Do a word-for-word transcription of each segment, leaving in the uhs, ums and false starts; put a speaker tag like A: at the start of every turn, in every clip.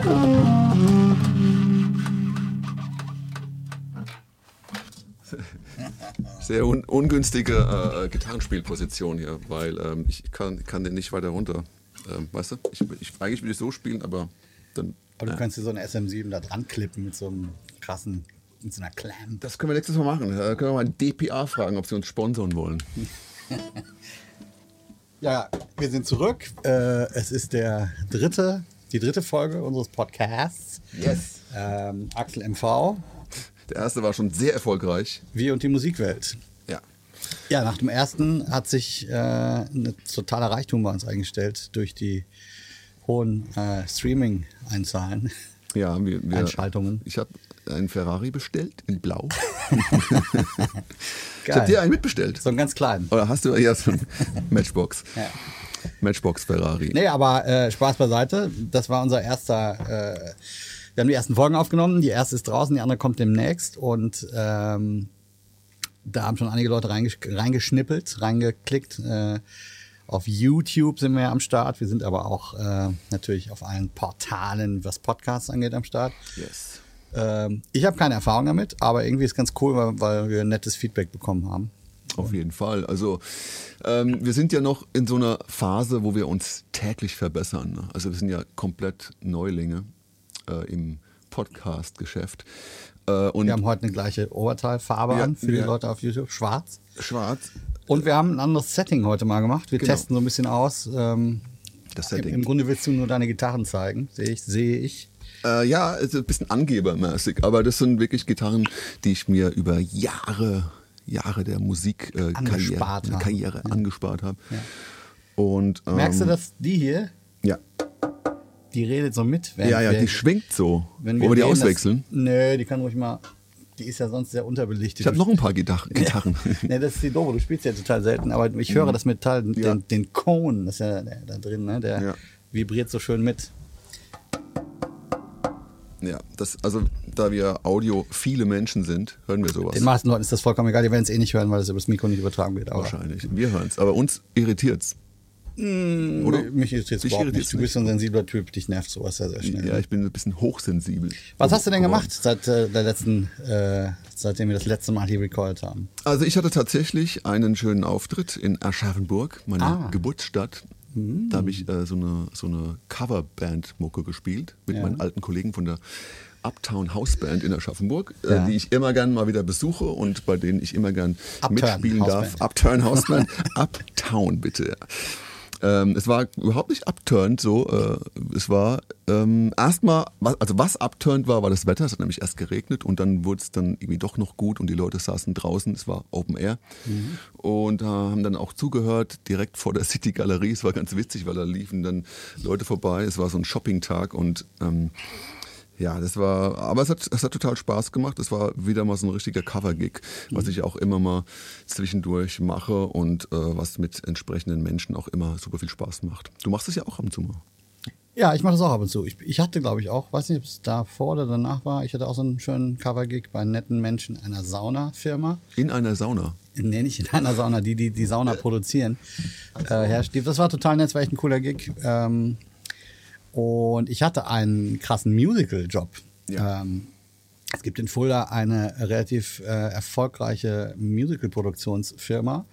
A: Sehr un ungünstige äh, Gitarrenspielposition hier, weil ähm, ich kann, kann den nicht weiter runter. Ähm, weißt du, ich, ich, eigentlich will ich so spielen, aber dann...
B: Aber du
A: äh.
B: kannst dir so eine S M sieben da dran klippen mit so einem krassen, mit so einer Clamp.
A: Das können wir nächstes Mal machen. Da können wir mal D P A fragen, ob sie uns sponsoren wollen.
B: Ja, wir sind zurück. Äh, es ist der dritte, die dritte Folge unseres Podcasts.
A: Yes.
B: Ähm, Axel M V.
A: Der erste war schon sehr erfolgreich.
B: Wir und die Musikwelt.
A: Ja.
B: Ja, nach dem ersten hat sich äh, ein totaler Reichtum bei uns eingestellt durch die hohen äh, Streaming-Einzahlen.
A: Ja, wir, wir,
B: Einschaltungen.
A: Ich habe einen Ferrari bestellt in Blau.
B: Geil.
A: Ich habe dir einen mitbestellt.
B: So einen ganz kleinen.
A: Oder hast du ja so einen Matchbox?
B: Ja.
A: Matchbox Ferrari.
B: Nee, aber äh, Spaß beiseite. Das war unser erster. Äh, wir haben die ersten Folgen aufgenommen. Die erste ist draußen, die andere kommt demnächst. Und ähm, da haben schon einige Leute reingesch reingeschnippelt, reingeklickt. Äh, auf YouTube sind wir ja am Start. Wir sind aber auch äh, natürlich auf allen Portalen, was Podcasts angeht, am Start.
A: Yes.
B: Ähm, ich habe keine Erfahrung damit, aber irgendwie ist es ganz cool, weil, weil wir nettes Feedback bekommen haben.
A: Auf jeden Fall. Also ähm, wir sind ja noch in so einer Phase, wo wir uns täglich verbessern. Ne? Also wir sind ja komplett Neulinge äh, im Podcast-Geschäft. Äh, und
B: wir haben heute eine gleiche Oberteilfarbe
A: ja,
B: an für die
A: ja.
B: Leute auf YouTube, schwarz.
A: Schwarz.
B: Und wir haben ein anderes Setting heute mal gemacht. Wir
A: Genau.
B: testen so ein bisschen aus. Ähm,
A: Das
B: im,
A: Setting.
B: Im Grunde willst du nur deine Gitarren zeigen, sehe ich. Sehe ich.
A: Äh, ja, also ein bisschen angebermäßig, aber das sind wirklich Gitarren, die ich mir über Jahre, Jahre der Musikkarriere äh,
B: Angespart
A: Karriere,
B: haben.
A: Karriere
B: Ja.
A: angespart habe.
B: Ja.
A: Und ähm,
B: Merkst du, dass die hier,
A: Ja,
B: die redet so mit? Wenn,
A: ja, ja,
B: wenn,
A: die schwingt so.
B: wenn
A: Wollen wir die
B: reden,
A: auswechseln?
B: Das, nö, die kann ruhig mal. Die ist ja sonst sehr unterbelichtet.
A: Ich habe noch ein paar Gitar Gitarren.
B: Nee, das ist die doofe. Du spielst ja total selten, aber ich höre das Metall, den,
A: Ja.
B: den Cone, das ist ja der, da drin, ne? Der
A: Ja.
B: vibriert so schön mit.
A: Ja, das, also da wir Audio viele Menschen sind, hören wir sowas.
B: Den meisten Leuten ist das vollkommen egal, die werden es eh nicht hören, weil es über das Mikro nicht übertragen wird. Aber
A: Wahrscheinlich. Wir hören es. Aber uns irritiert's.
B: Mm,
A: Oder?
B: Mich ist jetzt
A: Dich
B: überhaupt
A: irritiert's
B: nicht. Du bist so ein sensibler Typ, dich nervt sowas sehr, sehr schnell.
A: Ja, ich bin ein bisschen hochsensibel.
B: Was hast du denn
A: geworden.
B: gemacht seit äh, der letzten, äh, seitdem wir das letzte Mal hier recorded haben?
A: Also ich hatte tatsächlich einen schönen Auftritt in Aschaffenburg, meiner
B: Ah.
A: Geburtsstadt.
B: Mhm.
A: Da habe ich äh, so eine, so eine Coverband-Mucke gespielt mit
B: Ja.
A: meinen alten Kollegen von der Uptown House Band in Aschaffenburg,
B: Ja.
A: äh, die ich immer gern mal wieder besuche und bei denen ich immer gern
B: Upturn
A: mitspielen
B: House
A: darf.
B: Band.
A: Upturn House Band. Uptown, bitte. Ja. Ähm, es war überhaupt nicht upturned so. Äh, es war ähm, erstmal, was, also was upturned war, war das Wetter. Es hat nämlich erst geregnet und dann wurde es dann irgendwie doch noch gut und die Leute saßen draußen. Es war Open Air
B: Mhm.
A: und äh, haben dann auch zugehört direkt vor der City Galerie. Es war ganz witzig, weil da liefen dann Leute vorbei. Es war so ein Shopping-Tag und ähm, ja, das war, aber es hat, es hat total Spaß gemacht. Es war wieder mal so ein richtiger Cover-Gig, was ich auch immer mal zwischendurch mache und äh, was mit entsprechenden Menschen auch immer super viel Spaß macht. Du machst es ja auch ab und zu mal.
B: Ja, ich mache das auch ab und zu. Ich, ich hatte, glaube ich, auch, weiß nicht, ob es davor oder danach war, ich hatte auch so einen schönen Cover-Gig bei netten Menschen einer Sauna-Firma.
A: In einer Sauna.
B: Nee, nicht in einer Sauna, die die, die Sauna produzieren. Äh, Herr Stief, das war total nett, das war echt ein cooler Gig. Ähm, und ich hatte einen krassen Musical-Job.
A: Ja.
B: Ähm, es gibt in Fulda eine relativ äh, erfolgreiche Musical-Produktionsfirma,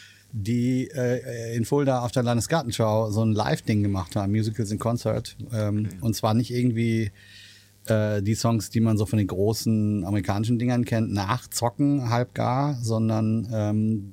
B: die äh, in Fulda auf der Landesgartenschau so ein Live-Ding gemacht haben, Musicals in Concert. Ähm,
A: Okay.
B: Und zwar nicht irgendwie äh, die Songs, die man so von den großen amerikanischen Dingern kennt, nachzocken, halb gar, sondern ähm,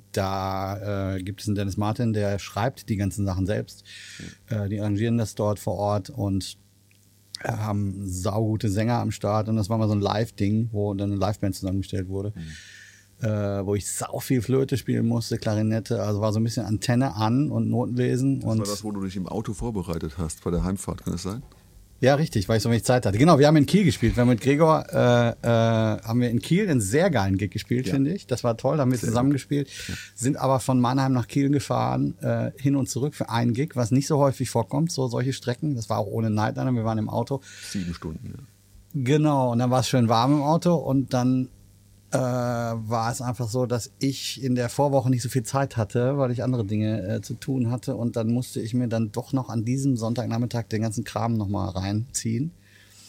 B: da äh, gibt es einen Dennis Martin, der schreibt die ganzen Sachen selbst. Äh, die arrangieren das dort vor Ort und äh, haben saugute Sänger am Start. Und das war mal so ein Live-Ding, wo dann eine Liveband zusammengestellt wurde. Äh, wo ich sau viel Flöte spielen musste, Klarinette, also war so ein bisschen Antenne an und Noten lesen.
A: Das
B: und
A: war das, wo du dich im Auto vorbereitet hast bei der Heimfahrt, kann das sein?
B: Ja, richtig, weil ich so wenig Zeit hatte. Genau, wir haben in Kiel gespielt. Wir haben mit Gregor, äh, äh, haben wir in Kiel einen sehr geilen Gig gespielt,
A: Ja.
B: finde ich. Das war toll, da haben wir
A: Sehr
B: zusammen gespielt. Sind aber von Mannheim nach Kiel gefahren, äh, hin und zurück für einen Gig, was nicht so häufig vorkommt, so solche Strecken. Das war auch ohne Nightliner, wir waren im Auto.
A: Sieben Stunden, ja.
B: Genau, und dann war es schön warm im Auto und dann äh, war es einfach so, dass ich in der Vorwoche nicht so viel Zeit hatte, weil ich andere Dinge äh, zu tun hatte und dann musste ich mir dann doch noch an diesem Sonntagnachmittag den ganzen Kram nochmal reinziehen.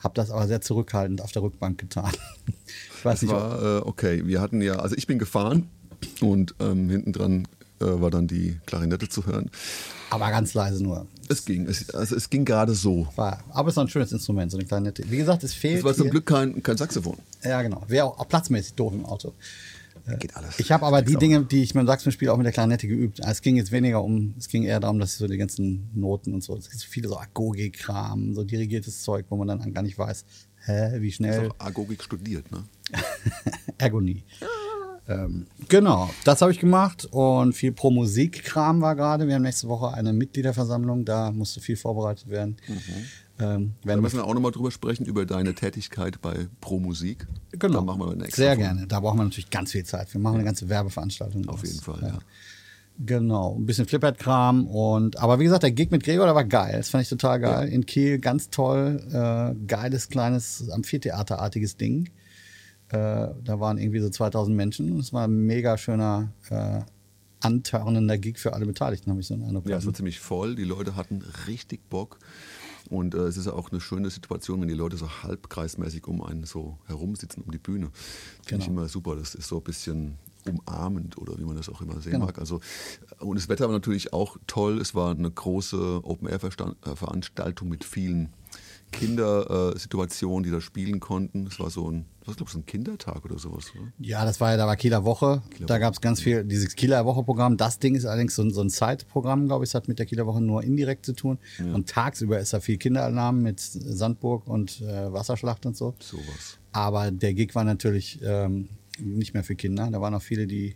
B: habe das aber sehr zurückhaltend auf der Rückbank getan. Ich weiß
A: Das
B: nicht,
A: war, äh, okay, wir hatten ja, also ich bin gefahren und ähm, hinten dran äh, war dann die Klarinette zu hören.
B: aber ganz leise nur.
A: Es ging, es, also es ging gerade so.
B: War, aber es ist ein schönes Instrument, so eine Klarinette. Wie gesagt, es fehlt
A: Es war zum
B: hier-
A: Glück kein, kein Saxophon.
B: Ja, genau. Wäre auch, auch platzmäßig doof im Auto.
A: Geht alles.
B: Ich habe aber die
A: Steck's
B: Dinge, die ich mit dem Saxophon spiele, auch mit der Klarinette geübt. Es ging jetzt weniger um, es ging eher darum, dass ich so die ganzen Noten und so, es gibt so viele so Agogik-Kram, so dirigiertes Zeug, wo man dann gar nicht weiß, hä, wie
A: auch.
B: schnell.
A: Ist auch Agogik studiert, ne?
B: Ergonie. Ähm, genau, das habe ich gemacht und viel Pro-Musik-Kram war gerade. Wir haben nächste Woche eine Mitgliederversammlung, da musste viel vorbereitet werden.
A: Mhm.
B: Ähm,
A: Da
B: werden
A: müssen wir auch nochmal drüber sprechen, über deine Tätigkeit bei Pro Musik.
B: Genau.
A: Da machen wir eine extra
B: Sehr
A: Folge.
B: gerne. Da brauchen wir natürlich ganz viel Zeit. Wir machen eine ganze Werbeveranstaltung.
A: Auf
B: draus.
A: jeden Fall, ja.
B: Genau, ein bisschen Flippert-Kram und aber wie gesagt, der Gig mit Gregor, der war geil. Das fand ich total geil. In Kiel, ganz toll, äh, geiles kleines Amphitheaterartiges Ding. Äh, da waren irgendwie so zweitausend Menschen. Es war ein mega schöner, äh, antörnender Gig für alle Beteiligten, habe ich so einen Eindruck.
A: Ja, es war ziemlich voll. Die Leute hatten richtig Bock. Und äh, es ist ja auch eine schöne Situation, wenn die Leute so halbkreismäßig um einen so herumsitzen, um die Bühne. Finde ich
B: Genau.
A: immer super. Das ist so ein bisschen umarmend oder wie man das auch immer sehen
B: Genau.
A: mag. Also, und das Wetter war natürlich auch toll. Es war eine große Open-Air-Veranstaltung mit vielen Kindersituationen, die da spielen konnten. Es war so ein, was glaube ich, so ein Kindertag oder sowas. Oder?
B: Ja, das war ja, da war Kieler Woche.
A: Kieler
B: da
A: Woche.
B: gab es ganz viel, dieses Kieler Woche-Programm. Das Ding ist allerdings so ein, so ein Side-Programm, glaube ich. Es hat mit der Kieler Woche nur indirekt zu tun. Und tagsüber ist da viel Kinderalarm mit Sandburg und äh, Wasserschlacht und so.
A: Sowas.
B: Aber der Gig war natürlich ähm, nicht mehr für Kinder. Da waren auch viele, die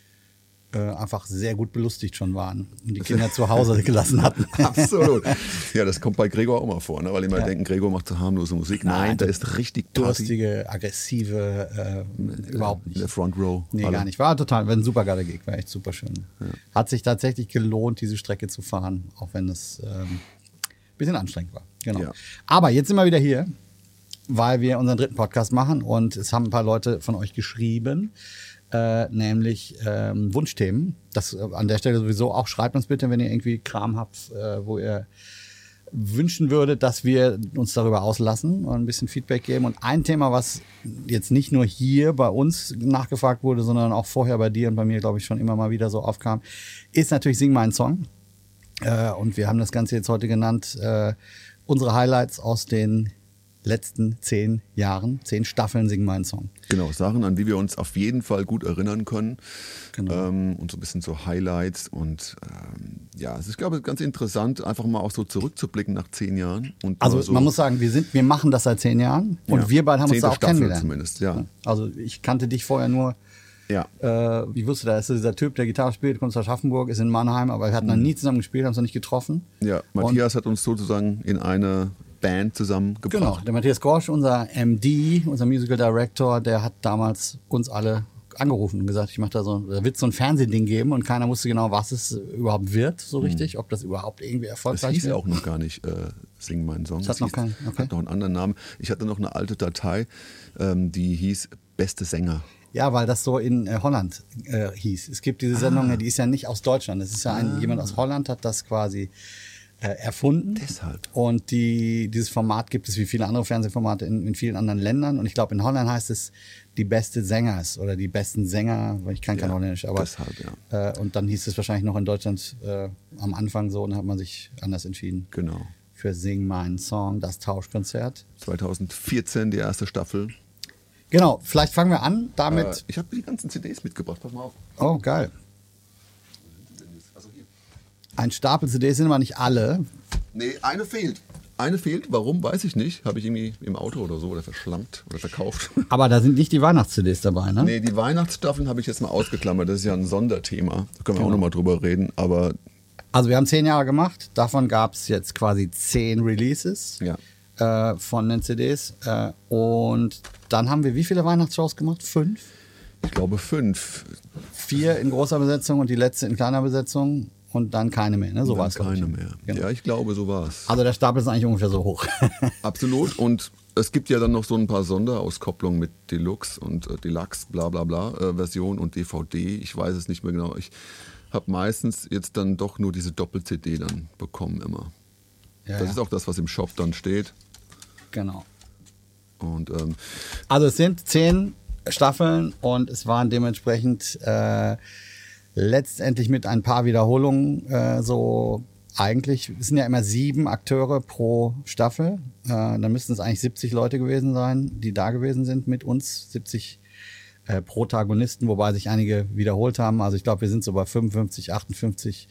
B: äh, einfach sehr gut belustigt schon waren und die Kinder zu Hause gelassen hatten.
A: Absolut. Ja, das kommt bei Gregor auch mal vor, ne? Weil immer
B: Ja.
A: denken, Gregor macht so harmlose Musik. Nein,
B: Nein,
A: da ist richtig Party
B: Durstige, aggressive, äh, überhaupt
A: in
B: nicht.
A: der Front Row.
B: Nee,
A: Alle.
B: gar nicht. War total, war ein super geiler Gig, war echt super schön. Hat sich tatsächlich gelohnt, diese Strecke zu fahren, auch wenn es ähm, ein bisschen anstrengend war. Genau.
A: Ja.
B: Aber jetzt sind wir wieder hier, weil wir unseren dritten Podcast machen und es haben ein paar Leute von euch geschrieben, äh, nämlich ähm, Wunschthemen. Das äh, an der Stelle sowieso auch, schreibt uns bitte, wenn ihr irgendwie Kram habt, äh, wo ihr wünschen würde, dass wir uns darüber auslassen und ein bisschen Feedback geben. Und ein Thema, was jetzt nicht nur hier bei uns nachgefragt wurde, sondern auch vorher bei dir und bei mir, glaube ich, schon immer mal wieder so aufkam, ist natürlich Sing meinen Song. Äh, und wir haben das Ganze jetzt heute genannt, äh, unsere Highlights aus den letzten zehn Jahren, zehn Staffeln Sing meinen Song.
A: Genau, Sachen, an die wir uns auf jeden Fall gut erinnern können.
B: Genau.
A: Ähm, und so ein bisschen so Highlights. Und ähm, ja, es ist, glaube ich, ganz interessant, einfach mal auch so zurückzublicken nach zehn Jahren. Und
B: Also
A: mal so,
B: man muss sagen, wir sind, wir machen das seit zehn Jahren und
A: Ja,
B: wir beide haben uns
A: zehnte
B: da auch
A: Staffel
B: kennengelernt.
A: zumindest, ja.
B: Also ich kannte dich vorher nur.
A: Ja.
B: Äh, ich wusste, da ist so dieser Typ, der Gitarre spielt, kommt aus Aschaffenburg, ist in Mannheim, aber wir hatten noch nie zusammen gespielt, haben uns noch nicht getroffen.
A: Ja, Matthias hat uns sozusagen in eine Band zusammengebracht.
B: Genau, der Matthias Gorsch, unser M D, unser Musical Director, der hat damals uns alle angerufen und gesagt, ich mache da so, da wird so ein Fernsehding geben und keiner wusste genau, was es überhaupt wird, so richtig, ob das überhaupt irgendwie
A: Das
B: erfolgreich
A: hieß
B: wird.
A: ja auch noch gar nicht äh, Sing meinen Song.
B: Das hat noch
A: hieß,
B: keinen, okay.
A: hat noch einen anderen Namen. Ich hatte noch eine alte Datei, ähm, die hieß Beste Sänger.
B: Ja, weil das so in äh, Holland äh, hieß. Es gibt diese Sendung,
A: Ah.
B: die ist ja nicht aus Deutschland. Es ist ja ein, jemand aus Holland hat das quasi äh, erfunden.
A: Deshalb.
B: Und die, dieses Format gibt es wie viele andere Fernsehformate in, in vielen anderen Ländern. Und ich glaube, in Holland heißt es die beste Sängers oder die besten Sänger, weil ich kann kein
A: Ja,
B: Holländisch, aber
A: deshalb, ja.
B: äh, und dann hieß es wahrscheinlich noch in Deutschland äh, am Anfang so und dann hat man sich anders entschieden.
A: Genau.
B: Für Sing meinen Song, das Tauschkonzert.
A: zwanzig vierzehn die erste Staffel.
B: Genau, vielleicht fangen wir an damit.
A: Äh, ich habe die ganzen C Ds mitgebracht, pass mal auf.
B: Oh, geil.
A: Also hier.
B: Ein Stapel C Ds sind aber nicht alle.
A: Nee, eine fehlt. Eine fehlt, warum, weiß ich nicht. Habe ich irgendwie im Auto oder so oder verschlammt oder verkauft.
B: Aber da sind nicht die Weihnachts-C Ds dabei, ne?
A: Nee, die Weihnachtsstaffeln habe ich jetzt mal ausgeklammert. Das ist ja ein Sonderthema. Da können wir auch nochmal drüber reden. Aber
B: Also wir haben zehn Jahre gemacht. Davon gab es jetzt quasi zehn Releases
A: ja,
B: äh, von den C Ds. Äh, und dann haben wir wie viele Weihnachtsshows gemacht? Fünf?
A: ich glaube fünf.
B: Vier in großer Besetzung und die letzte in kleiner Besetzung. Und dann keine mehr, ne? So war
A: Dann
B: es. glaub ich.
A: keine mehr.
B: Genau.
A: Ja, ich glaube, so war es.
B: Also der Stapel ist eigentlich ungefähr so hoch.
A: Absolut. Und es gibt ja dann noch so ein paar Sonderauskopplungen mit Deluxe und äh, Deluxe, bla bla bla, äh, Version und D V D. Ich weiß es nicht mehr genau. Ich habe meistens jetzt dann doch nur diese Doppel-C D dann bekommen immer.
B: Ja,
A: das
B: ja.
A: ist auch das, was im Shop dann steht.
B: Genau.
A: Und, ähm,
B: also es sind zehn Staffeln und es waren dementsprechend äh, letztendlich mit ein paar Wiederholungen äh, so eigentlich, es sind ja immer sieben Akteure pro Staffel. Äh, dann müssten es eigentlich siebzig Leute gewesen sein, die da gewesen sind mit uns. siebzig äh, Protagonisten, wobei sich einige wiederholt haben. Also ich glaube, wir sind so bei fünfundfünfzig, achtundfünfzig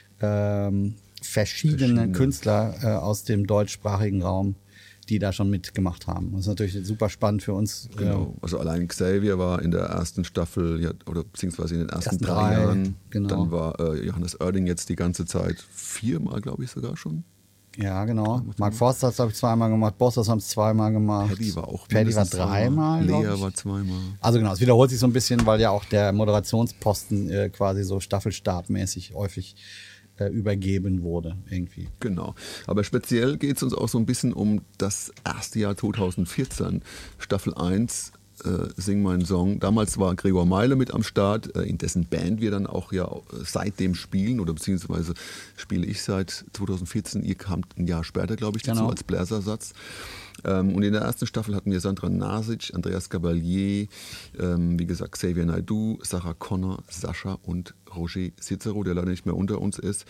B: ähm, verschiedene, verschiedene Künstler äh, aus dem deutschsprachigen Raum, die da schon mitgemacht haben. Das ist natürlich super spannend für uns.
A: Genau, also allein Xavier war in der ersten Staffel, ja, oder beziehungsweise in den ersten,
B: ersten
A: drei,
B: drei
A: Jahren.
B: Genau.
A: Dann war äh, Johannes Oerding jetzt die ganze Zeit viermal, glaube ich, sogar schon.
B: Ja, genau. Mark Forster hat es, glaube ich, zweimal gemacht. Bossos haben es zweimal gemacht.
A: Paddy war auch
B: Paddy war dreimal.
A: Lea war zweimal.
B: Also genau, es wiederholt sich so ein bisschen, weil ja auch der Moderationsposten äh, quasi so staffelstabmäßig häufig äh, übergeben wurde irgendwie.
A: Genau. Aber speziell geht es uns auch so ein bisschen um das erste Jahr zweitausendvierzehn. Staffel eins. Äh, Sing meinen Song. Damals war Gregor Meile mit am Start, äh, in dessen Band wir dann auch ja seitdem spielen, oder beziehungsweise spiele ich seit zweitausendvierzehn. Ihr kamt ein Jahr später, glaube ich, dazu
B: genau.
A: als Bläsersatz. Ähm, und in der ersten Staffel hatten wir Sandra Nasic, Andreas Gabalier, ähm, wie gesagt Xavier Naidoo, Sarah Connor, Sascha und Roger Cicero, der leider nicht mehr unter uns ist.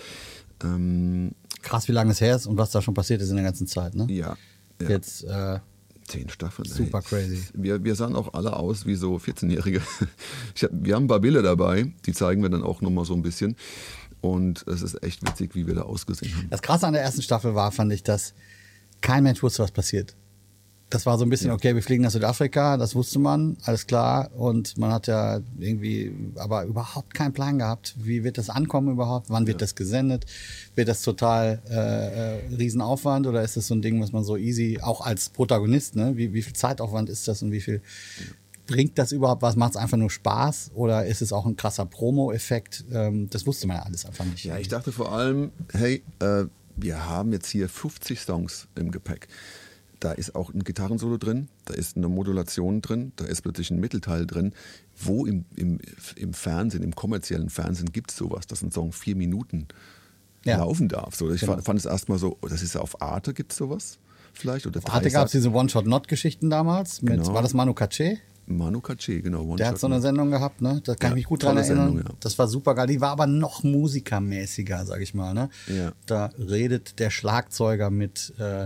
A: Ähm,
B: Krass, wie lange es her ist und was da schon passiert ist in der ganzen Zeit, ne?
A: Ja. ja.
B: Jetzt äh,
A: Zehn Staffeln.
B: Super
A: ey.
B: crazy.
A: Wir, wir sahen auch alle aus wie so vierzehnjährige. Ich hab, wir haben ein paar Bilder dabei, die zeigen wir dann auch nochmal so ein bisschen. Und es ist echt witzig, wie wir da ausgesehen haben.
B: Das Krasse an der ersten Staffel war, fand ich, dass kein Mensch wusste, was passiert. Das war so ein bisschen, okay, wir fliegen nach Südafrika, das wusste man, alles klar. Und man hat ja irgendwie aber überhaupt keinen Plan gehabt, wie wird das ankommen überhaupt, wann wird ja. das gesendet, wird das total äh, äh, Riesenaufwand oder ist das so ein Ding, was man so easy, auch als Protagonist, ne? wie, wie viel Zeitaufwand ist das und wie viel ja. bringt das überhaupt was, macht es einfach nur Spaß oder ist es auch ein krasser Promo-Effekt? Ähm, das wusste man ja alles einfach nicht.
A: Ja, ich dachte vor allem, hey, äh, wir haben jetzt hier fünfzig Songs im Gepäck. Da ist auch ein Gitarrensolo drin, da ist eine Modulation drin, da ist plötzlich ein Mittelteil drin. Wo im, im, im Fernsehen, im kommerziellen Fernsehen gibt es sowas, dass ein Song vier Minuten ja. laufen darf? So, ich genau. fand, fand es erstmal so, das ist ja auf Arte, gibt es sowas vielleicht? Oder
B: auf Arte gab es diese One-Shot-Not-Geschichten damals. Mit, genau. War das Manu Katché?
A: Manu Katché, genau.
B: One Der hat so eine Sendung gehabt, ne? Da kann ja, ich mich gut dran erinnern. Sendung, ja. Das war super geil. Die war aber noch musikermäßiger, sag ich mal. Ne?
A: Ja.
B: Da redet der Schlagzeuger mit... Äh,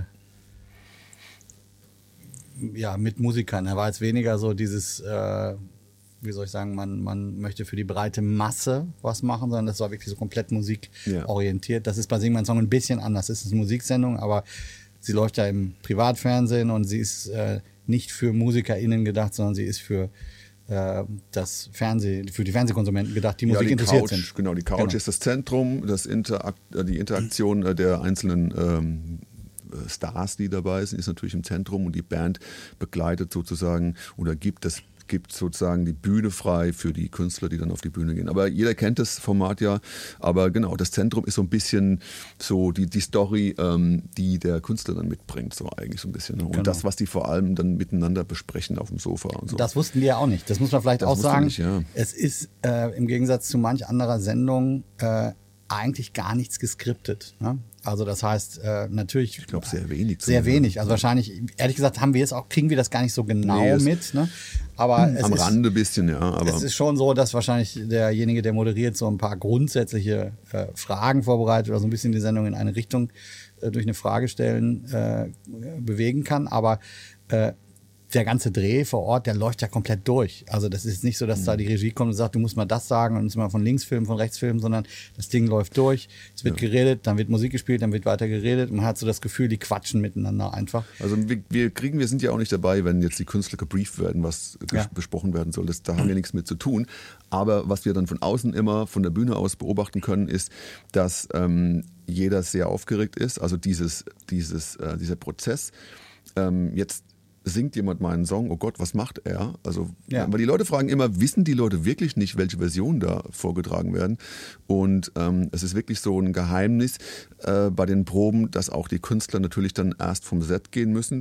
B: ja, mit Musikern. Er war jetzt weniger so dieses, äh, wie soll ich sagen, man, man möchte für die breite Masse was machen, sondern das war wirklich so komplett musikorientiert. Ja. Das ist bei Sing mein Song ein bisschen anders. Es ist eine Musiksendung, aber sie läuft ja im Privatfernsehen und sie ist äh, nicht für MusikerInnen gedacht, sondern sie ist für äh, das Fernseh, für die Fernsehkonsumenten gedacht, die Musik ja, die interessiert
A: Couch,
B: sind.
A: Genau, die Couch genau. ist das Zentrum, das Interakt, die Interaktion der einzelnen ähm, Stars, die dabei sind, ist natürlich im Zentrum und die Band begleitet sozusagen oder gibt das gibt sozusagen die Bühne frei für die Künstler, die dann auf die Bühne gehen. Aber jeder kennt das Format ja, aber genau, das Zentrum ist so ein bisschen so die, die Story, ähm, die der Künstler dann mitbringt, so eigentlich so ein bisschen. Ne? Und genau. das, was die vor allem dann miteinander besprechen auf dem Sofa und so.
B: Das wussten wir ja auch nicht, das muss man vielleicht
A: das
B: auch sagen.
A: Nicht, ja.
B: Es ist äh, im Gegensatz zu manch anderer Sendung äh, eigentlich gar nichts geskriptet. Ne? Also das heißt, äh, natürlich...
A: Ich glaube, sehr wenig.
B: Sehr wenig. Also wahrscheinlich, ehrlich gesagt, haben wir es auch, kriegen wir das gar nicht so genau nee, mit. Ne? Aber es
A: am
B: ist,
A: Rande ein bisschen, ja. Aber
B: es ist schon so, dass wahrscheinlich derjenige, der moderiert, so ein paar grundsätzliche äh, Fragen vorbereitet oder so ein bisschen die Sendung in eine Richtung äh, durch eine Frage stellen äh, bewegen kann. Aber äh, der ganze Dreh vor Ort, der läuft ja komplett durch. Also das ist nicht so, dass mhm. da die Regie kommt und sagt, du musst mal das sagen und musst mal von links filmen, von rechts filmen, sondern das Ding läuft durch. Es wird ja. geredet, dann wird Musik gespielt, dann wird weiter geredet. Man hat so das Gefühl, die quatschen miteinander einfach.
A: Also wir, wir kriegen, wir sind ja auch nicht dabei, wenn jetzt die Künstler gebrieft werden, was ja. besprochen werden soll. Das, da haben wir nichts mit zu tun. Aber was wir dann von außen immer von der Bühne aus beobachten können, ist, dass ähm, jeder sehr aufgeregt ist. Also dieses, dieses, äh, dieser Prozess. Ähm, jetzt singt jemand meinen Song, oh Gott, was macht er? Also, ja. weil die Leute fragen immer, wissen die Leute wirklich nicht, welche Versionen da vorgetragen werden? Und ähm, es ist wirklich so ein Geheimnis äh, bei den Proben, dass auch die Künstler natürlich dann erst vom Set gehen müssen,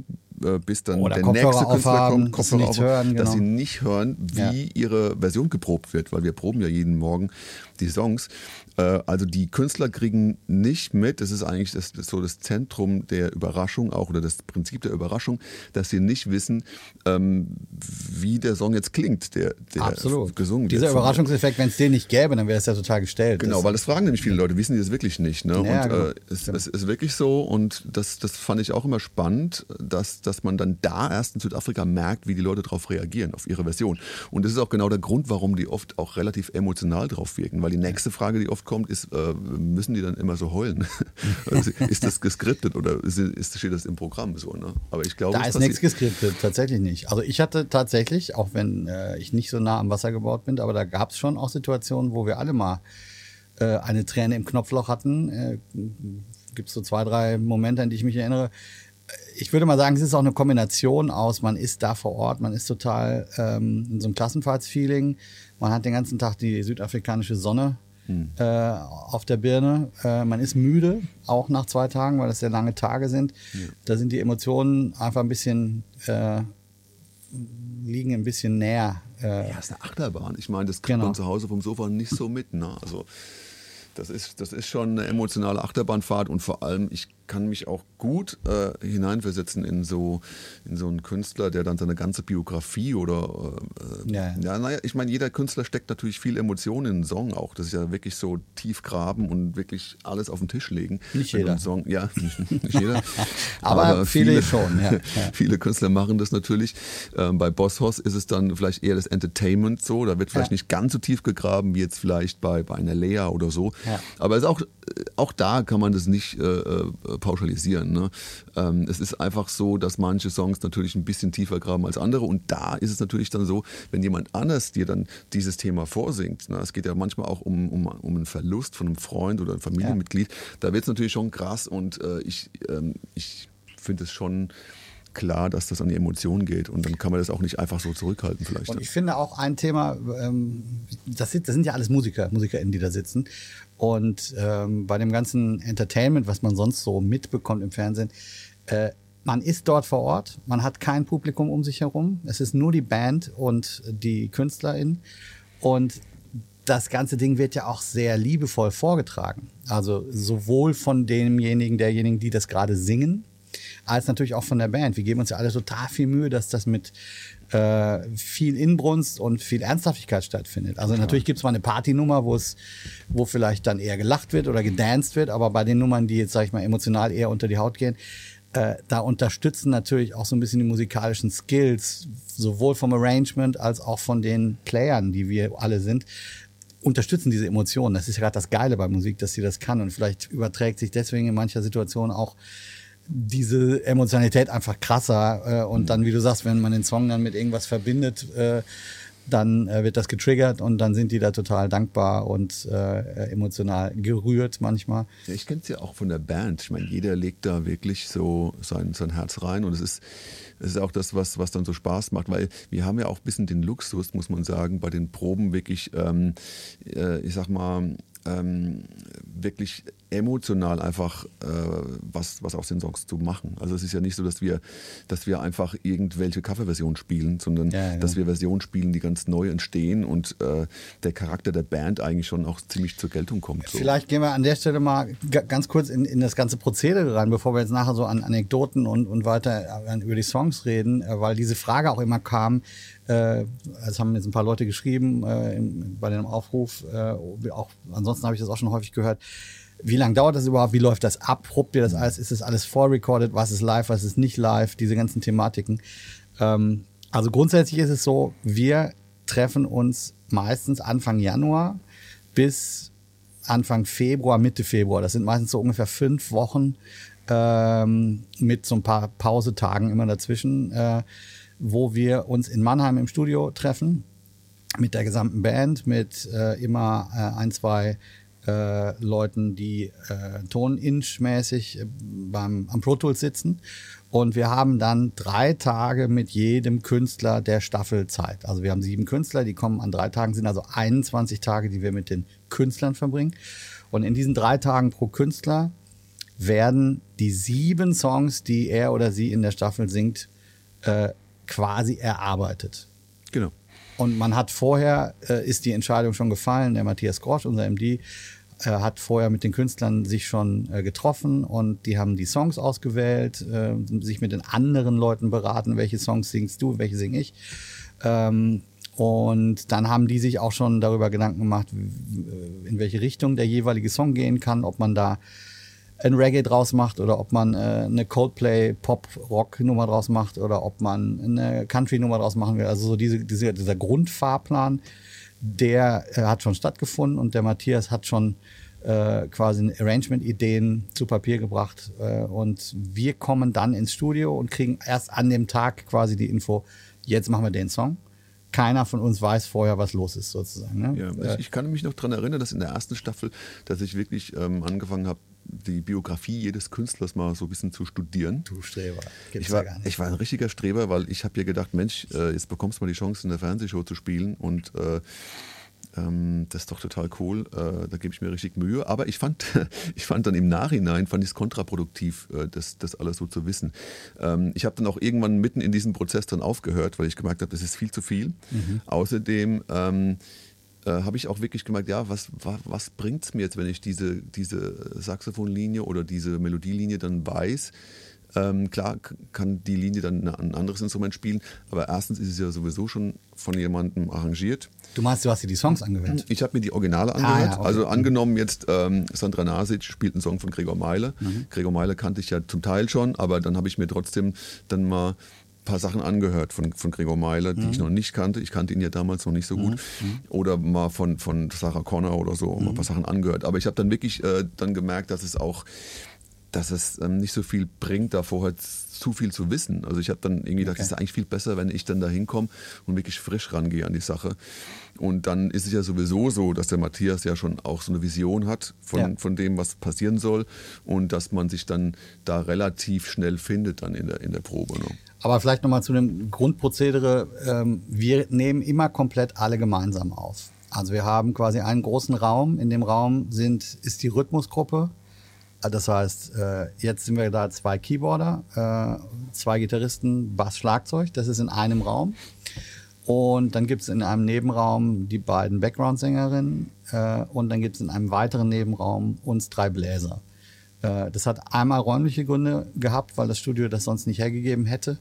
A: äh, bis dann
B: Oder
A: der
B: Kopfhörer
A: nächste Künstler
B: aufhaben,
A: kommt,
B: dass sie
A: Kopfhörer
B: nichts
A: aufhaben,
B: hören,
A: dass
B: genau.
A: sie nicht hören, wie
B: Ja.
A: ihre Version geprobt wird, weil wir proben ja jeden Morgen die Songs. Äh, also die Künstler kriegen nicht mit, das ist eigentlich das, das so das Zentrum der Überraschung auch oder das Prinzip der Überraschung, dass sie nicht wissen, ähm, wie der Song jetzt klingt, der, der
B: Absolut.
A: gesungen
B: Dieser
A: wird.
B: Überraschungseffekt, wenn es den nicht gäbe, dann wäre es ja total gestellt.
A: Genau,
B: Das,
A: weil das fragen nämlich viele Leute, wissen die das wirklich nicht. Ne?
B: Ja,
A: und
B: genau.
A: äh, es, es ist wirklich so und das, das fand ich auch immer spannend, dass, dass man dann da erst in Südafrika merkt, wie die Leute darauf reagieren, auf ihre Version. Und das ist auch genau der Grund, warum die oft auch relativ emotional drauf wirken, weil die nächste Frage, die oft kommt, ist, äh, müssen die dann immer so heulen? Also, ist das geskriptet oder ist, ist, steht das im Programm so? Ne? Aber ich glaube,
B: da
A: es
B: ist nichts
A: passiert-
B: geskriptet, tatsächlich nicht. Also ich hatte tatsächlich, auch wenn äh, ich nicht so nah am Wasser gebaut bin, aber da gab es schon auch Situationen, wo wir alle mal äh, eine Träne im Knopfloch hatten. Äh, Gibt es so zwei, drei Momente, an die ich mich erinnere. Ich würde mal sagen, es ist auch eine Kombination aus, man ist da vor Ort, man ist total ähm, in so einem Klassenfahrtsfeeling, man hat den ganzen Tag die südafrikanische Sonne hm. äh, auf der Birne, äh, man ist müde, auch nach zwei Tagen, weil das sehr lange Tage sind. Ja. Da sind die Emotionen einfach ein bisschen, äh, liegen ein bisschen näher. Äh,
A: ja, es ist eine Achterbahn. Ich meine, das kriegt
B: genau.
A: man zu Hause vom Sofa nicht so mit. Ne? Also das ist, das ist schon eine emotionale Achterbahnfahrt und vor allem, ich kann mich auch gut äh, hineinversetzen in so, in so einen Künstler, der dann seine ganze Biografie oder äh,
B: ja,
A: ja, naja, ich meine, jeder Künstler steckt natürlich viel Emotion in einen Song auch. Das ist ja wirklich so tief graben und wirklich alles auf den Tisch legen.
B: Nicht jeder.
A: Song, ja, nicht, nicht jeder.
B: aber, aber viele, viele schon, ja. ja.
A: Viele Künstler machen das natürlich. Ähm, bei Boss Hoss ist es dann vielleicht eher das Entertainment so. Da wird vielleicht ja. nicht ganz so tief gegraben wie jetzt vielleicht bei, bei einer Lea oder so.
B: Ja.
A: Aber es ist auch, auch da kann man das nicht äh, pauschalisieren. Ne? Ähm, es ist einfach so, dass manche Songs natürlich ein bisschen tiefer graben als andere. Und da ist es natürlich dann so, wenn jemand anders dir dann dieses Thema vorsingt, ne? Es geht ja manchmal auch um, um, um einen Verlust von einem Freund oder einem Familienmitglied, ja. da wird es natürlich schon krass. Und äh, ich, ähm, ich finde es schon klar, dass das an die Emotionen geht und dann kann man das auch nicht einfach so zurückhalten vielleicht.
B: Und ich finde auch ein Thema, ähm, das, sind, das sind ja alles Musiker, MusikerInnen, die da sitzen und ähm, bei dem ganzen Entertainment, was man sonst so mitbekommt im Fernsehen, äh, man ist dort vor Ort, man hat kein Publikum um sich herum, es ist nur die Band und die KünstlerInnen und das ganze Ding wird ja auch sehr liebevoll vorgetragen, also sowohl von demjenigen, derjenigen, die das gerade singen, als natürlich auch von der Band. Wir geben uns ja alle total viel Mühe, dass das mit äh, viel Inbrunst und viel Ernsthaftigkeit stattfindet. Also Klar. natürlich gibt es mal eine Partynummer, wo es, wo vielleicht dann eher gelacht wird oder gedanced wird, aber bei den Nummern, die jetzt, sag ich mal, emotional eher unter die Haut gehen, äh, da unterstützen natürlich auch so ein bisschen die musikalischen Skills, sowohl vom Arrangement als auch von den Playern, die wir alle sind, unterstützen diese Emotionen. Das ist ja gerade das Geile bei Musik, dass sie das kann und vielleicht überträgt sich deswegen in mancher Situation auch diese Emotionalität einfach krasser äh, und mhm. dann, wie du sagst, wenn man den Song dann mit irgendwas verbindet, äh, dann äh, wird das getriggert und dann sind die da total dankbar und äh, emotional gerührt manchmal.
A: Ja, ich kenne es ja auch von der Band. Ich meine, jeder legt da wirklich so sein, sein Herz rein und es ist, es ist auch das, was, was dann so Spaß macht, weil wir haben ja auch ein bisschen den Luxus, muss man sagen, bei den Proben wirklich, ähm, äh, ich sag mal, ähm, wirklich emotional einfach äh, was, was aus den Songs zu machen. Also es ist ja nicht so, dass wir, dass wir einfach irgendwelche Coverversionen spielen, sondern ja, ja. dass wir Versionen spielen, die ganz neu entstehen und äh, der Charakter der Band eigentlich schon auch ziemlich zur Geltung kommt. So.
B: Vielleicht gehen wir an der Stelle mal g- ganz kurz in, in das ganze Prozedere rein, bevor wir jetzt nachher so an Anekdoten und, und weiter an, über die Songs reden, äh, weil diese Frage auch immer kam, äh, es haben jetzt ein paar Leute geschrieben äh, im, bei dem Aufruf, äh, auch, ansonsten habe ich das auch schon häufig gehört, wie lange dauert das überhaupt? Wie läuft das ab? Probt ihr das alles? Ist das alles vorrecorded? Was ist live? Was ist nicht live? Diese ganzen Thematiken. Ähm, also grundsätzlich ist es so, wir treffen uns meistens Anfang Januar bis Anfang Februar, Mitte Februar. Das sind meistens so ungefähr fünf Wochen ähm, mit so ein paar Pausetagen immer dazwischen, äh, wo wir uns in Mannheim im Studio treffen mit der gesamten Band, mit äh, immer äh, ein, zwei Äh, Leuten, die äh, Ton-Inch-mäßig äh, beim, am Pro Tools sitzen. Und wir haben dann drei Tage mit jedem Künstler der Staffel Zeit. Also wir haben sieben Künstler, die kommen an drei Tagen, sind also einundzwanzig Tage, die wir mit den Künstlern verbringen. Und in diesen drei Tagen pro Künstler werden die sieben Songs, die er oder sie in der Staffel singt, äh, quasi erarbeitet.
A: Genau.
B: Und man hat vorher, äh, ist die Entscheidung schon gefallen, der Matthias Grosch, unser M D, äh, hat vorher mit den Künstlern sich schon äh, getroffen und die haben die Songs ausgewählt, äh, sich mit den anderen Leuten beraten, welche Songs singst du, welche singe ich. Ähm, und dann haben die sich auch schon darüber Gedanken gemacht, in welche Richtung der jeweilige Song gehen kann, ob man da ein Reggae draus macht oder ob man äh, eine Coldplay-Pop-Rock-Nummer draus macht oder ob man eine Country-Nummer draus machen will. Also so diese, diese, dieser Grundfahrplan, der äh, hat schon stattgefunden und der Matthias hat schon äh, quasi Arrangement-Ideen zu Papier gebracht äh, und wir kommen dann ins Studio und kriegen erst an dem Tag quasi die Info, jetzt machen wir den Song. Keiner von uns weiß vorher, was los ist, sozusagen. Ne?
A: Ja, ich, ich kann mich noch daran erinnern, dass in der ersten Staffel, dass ich wirklich ähm, angefangen habe, die Biografie jedes Künstlers mal so ein bisschen zu studieren.
B: Du Streber, gibt's
A: ich war,
B: ja gar nicht.
A: Ich war ein richtiger Streber, weil ich habe ja gedacht, Mensch, äh, jetzt bekommst du mal die Chance, in der Fernsehshow zu spielen und äh, ähm, das ist doch total cool, äh, da gebe ich mir richtig Mühe. Aber ich fand, ich fand dann im Nachhinein, fand ich es kontraproduktiv, äh, das, das alles so zu wissen. Ähm, ich habe dann auch irgendwann mitten in diesem Prozess dann aufgehört, weil ich gemerkt habe, das ist viel zu viel. Mhm. Außerdem ähm, Äh, habe ich auch wirklich gemerkt, ja, was, was, was bringt es mir jetzt, wenn ich diese, diese Saxophonlinie oder diese Melodielinie dann weiß? Ähm, klar k- kann die Linie dann ein anderes Instrument spielen, aber erstens ist es ja sowieso schon von jemandem arrangiert.
B: Du meinst, du hast dir die Songs angehört?
A: Ich habe mir die Originale angehört.
B: Ah, ja, okay.
A: Also angenommen jetzt, ähm, Sandra Nasic spielt einen Song von Gregor Meile. Mhm. Gregor Meile kannte ich ja zum Teil schon, aber dann habe ich mir trotzdem dann mal paar Sachen angehört von, von Gregor Meile, die mhm. ich noch nicht kannte. Ich kannte ihn ja damals noch nicht so gut. Mhm. Oder mal von, von Sarah Connor oder so, mhm. mal ein paar Sachen angehört. Aber ich habe dann wirklich äh, dann gemerkt, dass es auch, dass es ähm, nicht so viel bringt, da vorher zu viel zu wissen. Also ich habe dann irgendwie gedacht, es okay. ist eigentlich viel besser, wenn ich dann da hinkomme und wirklich frisch rangehe an die Sache. Und dann ist es ja sowieso so, dass der Matthias ja schon auch so eine Vision hat von, ja. von dem, was passieren soll und dass man sich dann da relativ schnell findet dann in der, in der Probe. Ne?
B: Aber vielleicht nochmal zu dem Grundprozedere. Ähm, wir nehmen immer komplett alle gemeinsam auf. Also wir haben quasi einen großen Raum. In dem Raum sind, ist die Rhythmusgruppe. Das heißt, äh, jetzt sind wir da zwei Keyboarder, äh, zwei Gitarristen, Bass, Schlagzeug. Das ist in einem Raum. Und dann gibt es in einem Nebenraum die beiden Background-Sängerinnen. Äh, und dann gibt es in einem weiteren Nebenraum uns drei Bläser. Das hat einmal räumliche Gründe gehabt, weil das Studio das sonst nicht hergegeben hätte.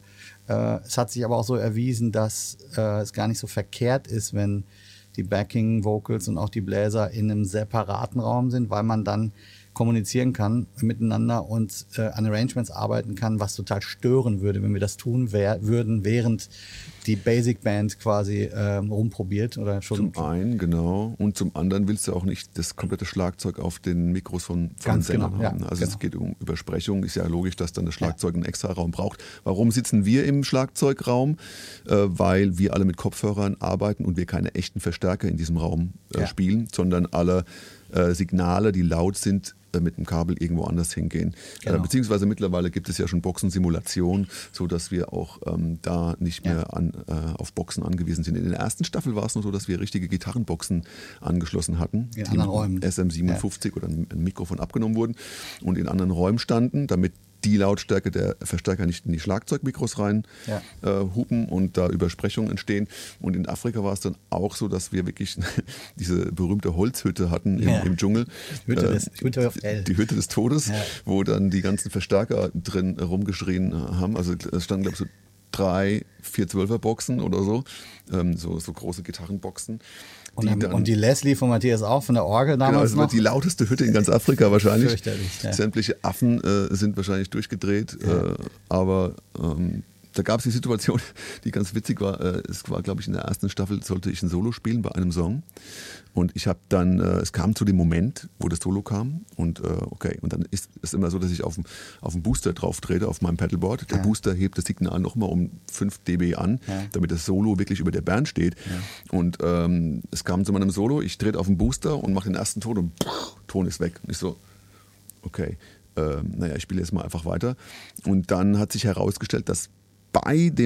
B: Es hat sich aber auch so erwiesen, dass es gar nicht so verkehrt ist, wenn die Backing-Vocals und auch die Bläser in einem separaten Raum sind, weil man dann kommunizieren kann miteinander und an Arrangements arbeiten kann, was total stören würde, wenn wir das tun wär, würden, während die Basic Band quasi äh, rumprobiert oder schon.
A: Zum einen, genau. Und zum anderen willst du auch nicht das komplette Schlagzeug auf den Mikros von, von den Sängern
B: genau,
A: haben.
B: Ja,
A: also
B: genau.
A: es geht um Übersprechung. Ist ja logisch, dass dann das Schlagzeug ja. einen extra Raum braucht. Warum sitzen wir im Schlagzeugraum? Äh, weil wir alle mit Kopfhörern arbeiten und wir keine echten Verstärker in diesem Raum äh, ja. spielen, sondern alle äh, Signale, die laut sind, mit dem Kabel irgendwo anders hingehen. Genau. Äh, beziehungsweise mittlerweile gibt es ja schon Boxensimulationen, sodass wir auch ähm, da nicht mehr ja. an, äh, auf Boxen angewiesen sind. In der ersten Staffel war es nur so, dass wir richtige Gitarrenboxen angeschlossen hatten,
B: in
A: die
B: anderen Räumen.
A: S M siebenundfünfzig ja. oder ein Mikrofon abgenommen wurden und in anderen Räumen standen, damit die Lautstärke der Verstärker nicht in die Schlagzeugmikros rein ja. äh, hupen und da Übersprechungen entstehen. Und in Afrika war es dann auch so, dass wir wirklich diese berühmte Holzhütte hatten im,
B: ja.
A: im Dschungel.
B: Die Hütte, des,
A: äh, Hütte, die, die Hütte des Todes, ja. wo dann die ganzen Verstärker drin rumgeschrien haben. Also es standen, glaube ich, so drei, vier Zwölfer-Boxen oder so, ähm, so, so große Gitarrenboxen.
B: Und die, dann, und die Leslie von Matthias auch, von der Orgel damals
A: genau, also
B: noch.
A: Die lauteste Hütte in ganz Afrika wahrscheinlich.
B: Fürchterlich, ja.
A: Sämtliche Affen äh, sind wahrscheinlich durchgedreht, ja. äh, aber ähm, da gab es die Situation, die ganz witzig war. Äh, es war, glaube ich, in der ersten Staffel sollte ich ein Solo spielen bei einem Song. Und ich habe dann, äh, es kam zu dem Moment, wo das Solo kam und äh, okay, und dann ist es immer so, dass ich auf dem auf dem Booster drauf trete, auf meinem Pedalboard. Der ja. Booster hebt das Signal nochmal um fünf Dezibel an, ja. damit das Solo wirklich über der Band steht. Ja. Und ähm, es kam zu meinem Solo, ich trete auf den Booster und mache den ersten Ton und pff, Ton ist weg. Und ich so, okay, äh, naja, ich spiele jetzt mal einfach weiter. Und dann hat sich herausgestellt, dass bei dem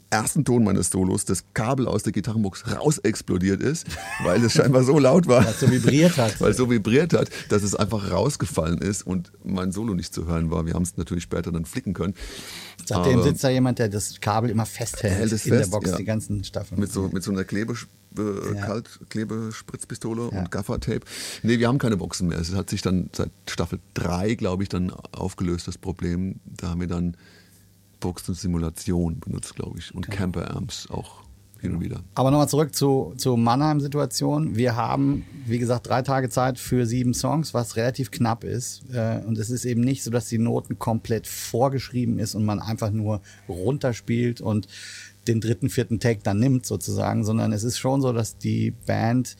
A: ersten Ton meines Solos das Kabel aus der Gitarrenbox raus explodiert ist, weil es scheinbar so laut war.
B: Weil es so vibriert hat.
A: Weil es so vibriert hat, dass es einfach rausgefallen ist und mein Solo nicht zu hören war. Wir haben es natürlich später dann flicken können.
B: Seitdem sitzt da jemand, der das Kabel immer festhält
A: hält es
B: in
A: fest,
B: der Box,
A: ja.
B: die ganzen Staffeln.
A: Mit so, mit so einer Klebe, äh,
B: Ja.
A: Kalt, Klebespritzpistole
B: Ja.
A: und Gaffertape. Nee, wir haben keine Boxen mehr. Es hat sich dann seit Staffel drei, glaube ich, dann aufgelöst, das Problem. Da haben wir dann Boxen-Simulation benutzt, glaube ich. Und Camper-Amps auch hin und wieder.
B: Aber nochmal zurück zu, zu Mannheim-Situation. Wir haben, wie gesagt, drei Tage Zeit für sieben Songs, was relativ knapp ist. Äh, Und es ist eben nicht so, dass die Noten komplett vorgeschrieben ist und man einfach nur runterspielt und den dritten, vierten Take dann nimmt sozusagen, sondern es ist schon so, dass die Band,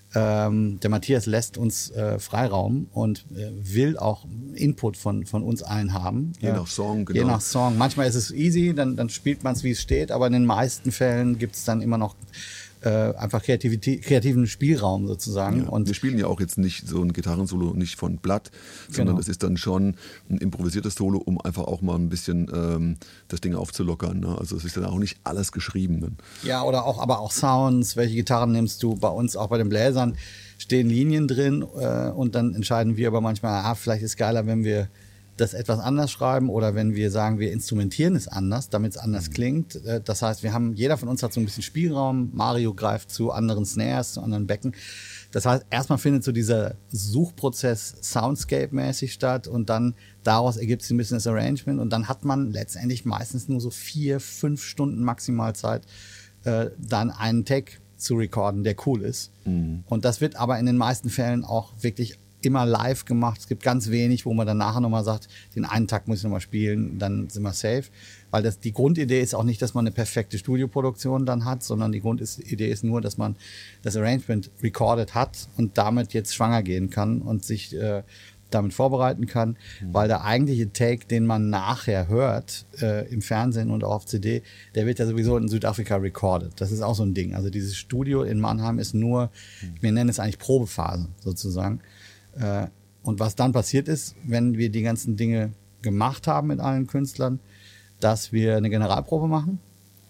B: ähm, der Matthias lässt uns äh, Freiraum und äh, will auch Input von, von uns allen haben.
A: Je nach Song, genau.
B: Je nach Song. Manchmal ist es easy, dann, dann spielt man es, wie es steht, aber in den meisten Fällen gibt es dann immer noch äh, einfach Kreativität, kreativen Spielraum sozusagen.
A: Ja,
B: und
A: wir spielen ja auch jetzt nicht so ein Gitarrensolo nicht von Blatt, sondern
B: Genau.
A: das ist dann schon ein improvisiertes Solo, um einfach auch mal ein bisschen ähm, das Ding aufzulockern. Ne? Also es ist dann auch nicht alles geschrieben. Ne?
B: Ja, oder auch, aber auch Sounds, welche Gitarren nimmst du? Bei uns, auch bei den Bläsern, stehen Linien drin äh, und dann entscheiden wir aber manchmal, ah, vielleicht ist geiler, wenn wir das etwas anders schreiben oder wenn wir sagen, wir instrumentieren es anders, damit es anders mhm. klingt. Äh, das heißt, wir haben, jeder von uns hat so ein bisschen Spielraum. Mario greift zu anderen Snares, zu anderen Becken. Das heißt, erstmal findet so dieser Suchprozess Soundscape-mäßig statt und dann daraus ergibt sich ein bisschen das Arrangement und dann hat man letztendlich meistens nur so vier, fünf Stunden maximal Zeit, äh, dann einen Take zu recorden, der cool ist. Mhm. Und das wird aber in den meisten Fällen auch wirklich immer live gemacht. Es gibt ganz wenig, wo man dann nachher nochmal sagt, den einen Takt muss ich nochmal spielen, dann sind wir safe. Weil das, die Grundidee ist auch nicht, dass man eine perfekte Studioproduktion dann hat, sondern die Grundidee ist nur, dass man das Arrangement recorded hat und damit jetzt schwanger gehen kann und sich äh, damit vorbereiten kann, mhm. weil der eigentliche Take, den man nachher hört äh, im Fernsehen und auch auf C D, der wird ja sowieso in Südafrika recorded. Das ist auch so ein Ding. Also dieses Studio in Mannheim ist nur, mhm. wir nennen es eigentlich Probephase sozusagen. Äh, und was dann passiert ist, wenn wir die ganzen Dinge gemacht haben mit allen Künstlern, dass wir eine Generalprobe machen,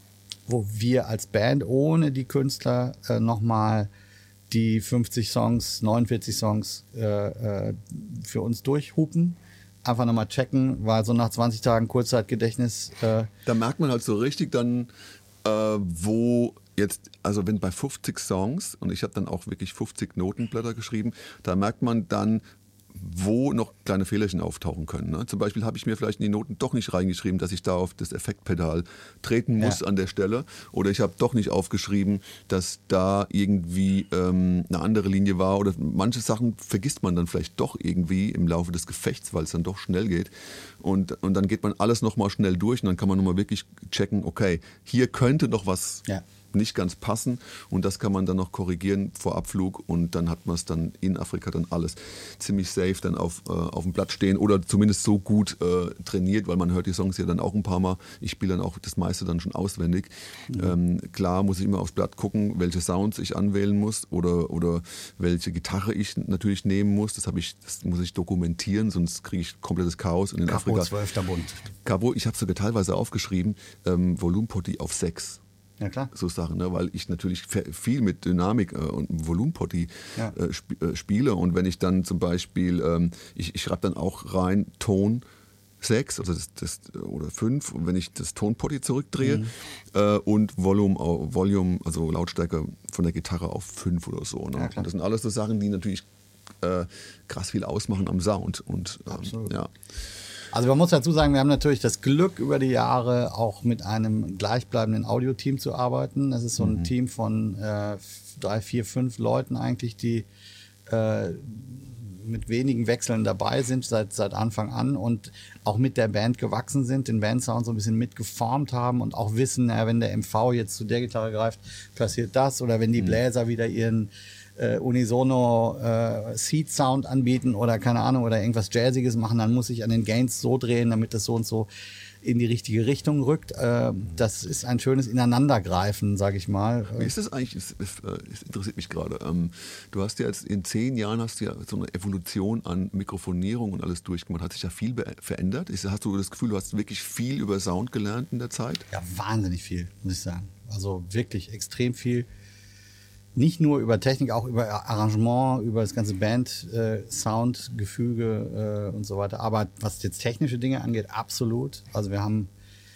B: wo wir als Band ohne die Künstler äh, nochmal die fünfzig Songs, neunundvierzig Songs äh, äh, für uns durchhupen. Einfach nochmal checken, weil so nach zwanzig Tagen Kurzzeitgedächtnis... Äh,
A: da merkt man halt so richtig dann, äh, wo jetzt, also wenn bei fünfzig Songs, und ich habe dann auch wirklich fünfzig Notenblätter geschrieben, da merkt man dann, wo noch kleine Fehlerchen auftauchen können. Ne? Zum Beispiel habe ich mir vielleicht in die Noten doch nicht reingeschrieben, dass ich da auf das Effektpedal treten muss ja. an der Stelle. Oder ich habe doch nicht aufgeschrieben, dass da irgendwie ähm, eine andere Linie war. Oder manche Sachen vergisst man dann vielleicht doch irgendwie im Laufe des Gefechts, weil es dann doch schnell geht. Und, und dann geht man alles nochmal schnell durch und dann kann man nochmal wirklich checken, okay, hier könnte noch was... Ja. nicht ganz passen und das kann man dann noch korrigieren vor Abflug und dann hat man es dann in Afrika dann alles ziemlich safe dann auf, äh, auf dem Blatt stehen oder zumindest so gut äh, trainiert, weil man hört die Songs ja dann auch ein paar Mal. Ich spiele dann auch das meiste dann schon auswendig. Mhm. Ähm, klar muss ich immer aufs Blatt gucken, welche Sounds ich anwählen muss oder, oder welche Gitarre ich natürlich nehmen muss. Das, hab ich, das muss ich dokumentieren, sonst kriege ich komplettes Chaos. Und in
B: Capo
A: Afrika
B: zwölfter Bund.
A: Capo, ich habe sogar teilweise aufgeschrieben, ähm, Volumenpotti auf sechs.
B: Ja, klar.
A: So Sachen, ne? Weil ich natürlich viel mit Dynamik äh, und Volumenpotti ja. äh, sp äh, spiele. Und wenn ich dann zum Beispiel, ähm, ich, ich schreibe dann auch rein Ton sechs also das, das, oder fünf und wenn ich das Tonpotti zurückdrehe mhm. äh, und Volume, Volume, also Lautstärke von der Gitarre auf fünf oder so. Ne? Ja, und das sind alles so Sachen, die natürlich äh, krass viel ausmachen am Sound. Und, ähm,
B: Absolut.
A: Ja.
B: Also man muss dazu sagen, wir haben natürlich das Glück über die Jahre auch mit einem gleichbleibenden Audioteam zu arbeiten. Das ist so ein mhm. Team von äh, drei, vier, fünf Leuten eigentlich, die äh, mit wenigen Wechseln dabei sind seit, seit Anfang an und auch mit der Band gewachsen sind, den Bandsound so ein bisschen mitgeformt haben und auch wissen, ja, wenn der M V jetzt zu der Gitarre greift, passiert das oder wenn die Bläser wieder ihren Uh, unisono uh, Seed Sound anbieten oder keine Ahnung oder irgendwas Jazziges machen, dann muss ich an den Gains so drehen, damit das so und so in die richtige Richtung rückt. Äh, das ist ein schönes Ineinandergreifen, sage ich mal.
A: Wie ist das eigentlich? Es, es interessiert mich gerade. Ähm, du hast ja jetzt in zehn Jahren hast du ja so eine Evolution an Mikrofonierung und alles durchgemacht. Hat sich ja viel verändert? Hast du das Gefühl, du hast wirklich viel über Sound gelernt in der Zeit?
B: Ja, wahnsinnig viel, muss ich sagen. Also wirklich extrem viel. Nicht nur über Technik, auch über Arrangement, über das ganze Band, äh, Sound, Gefüge äh, und so weiter. Aber was jetzt technische Dinge angeht, absolut. Also wir haben,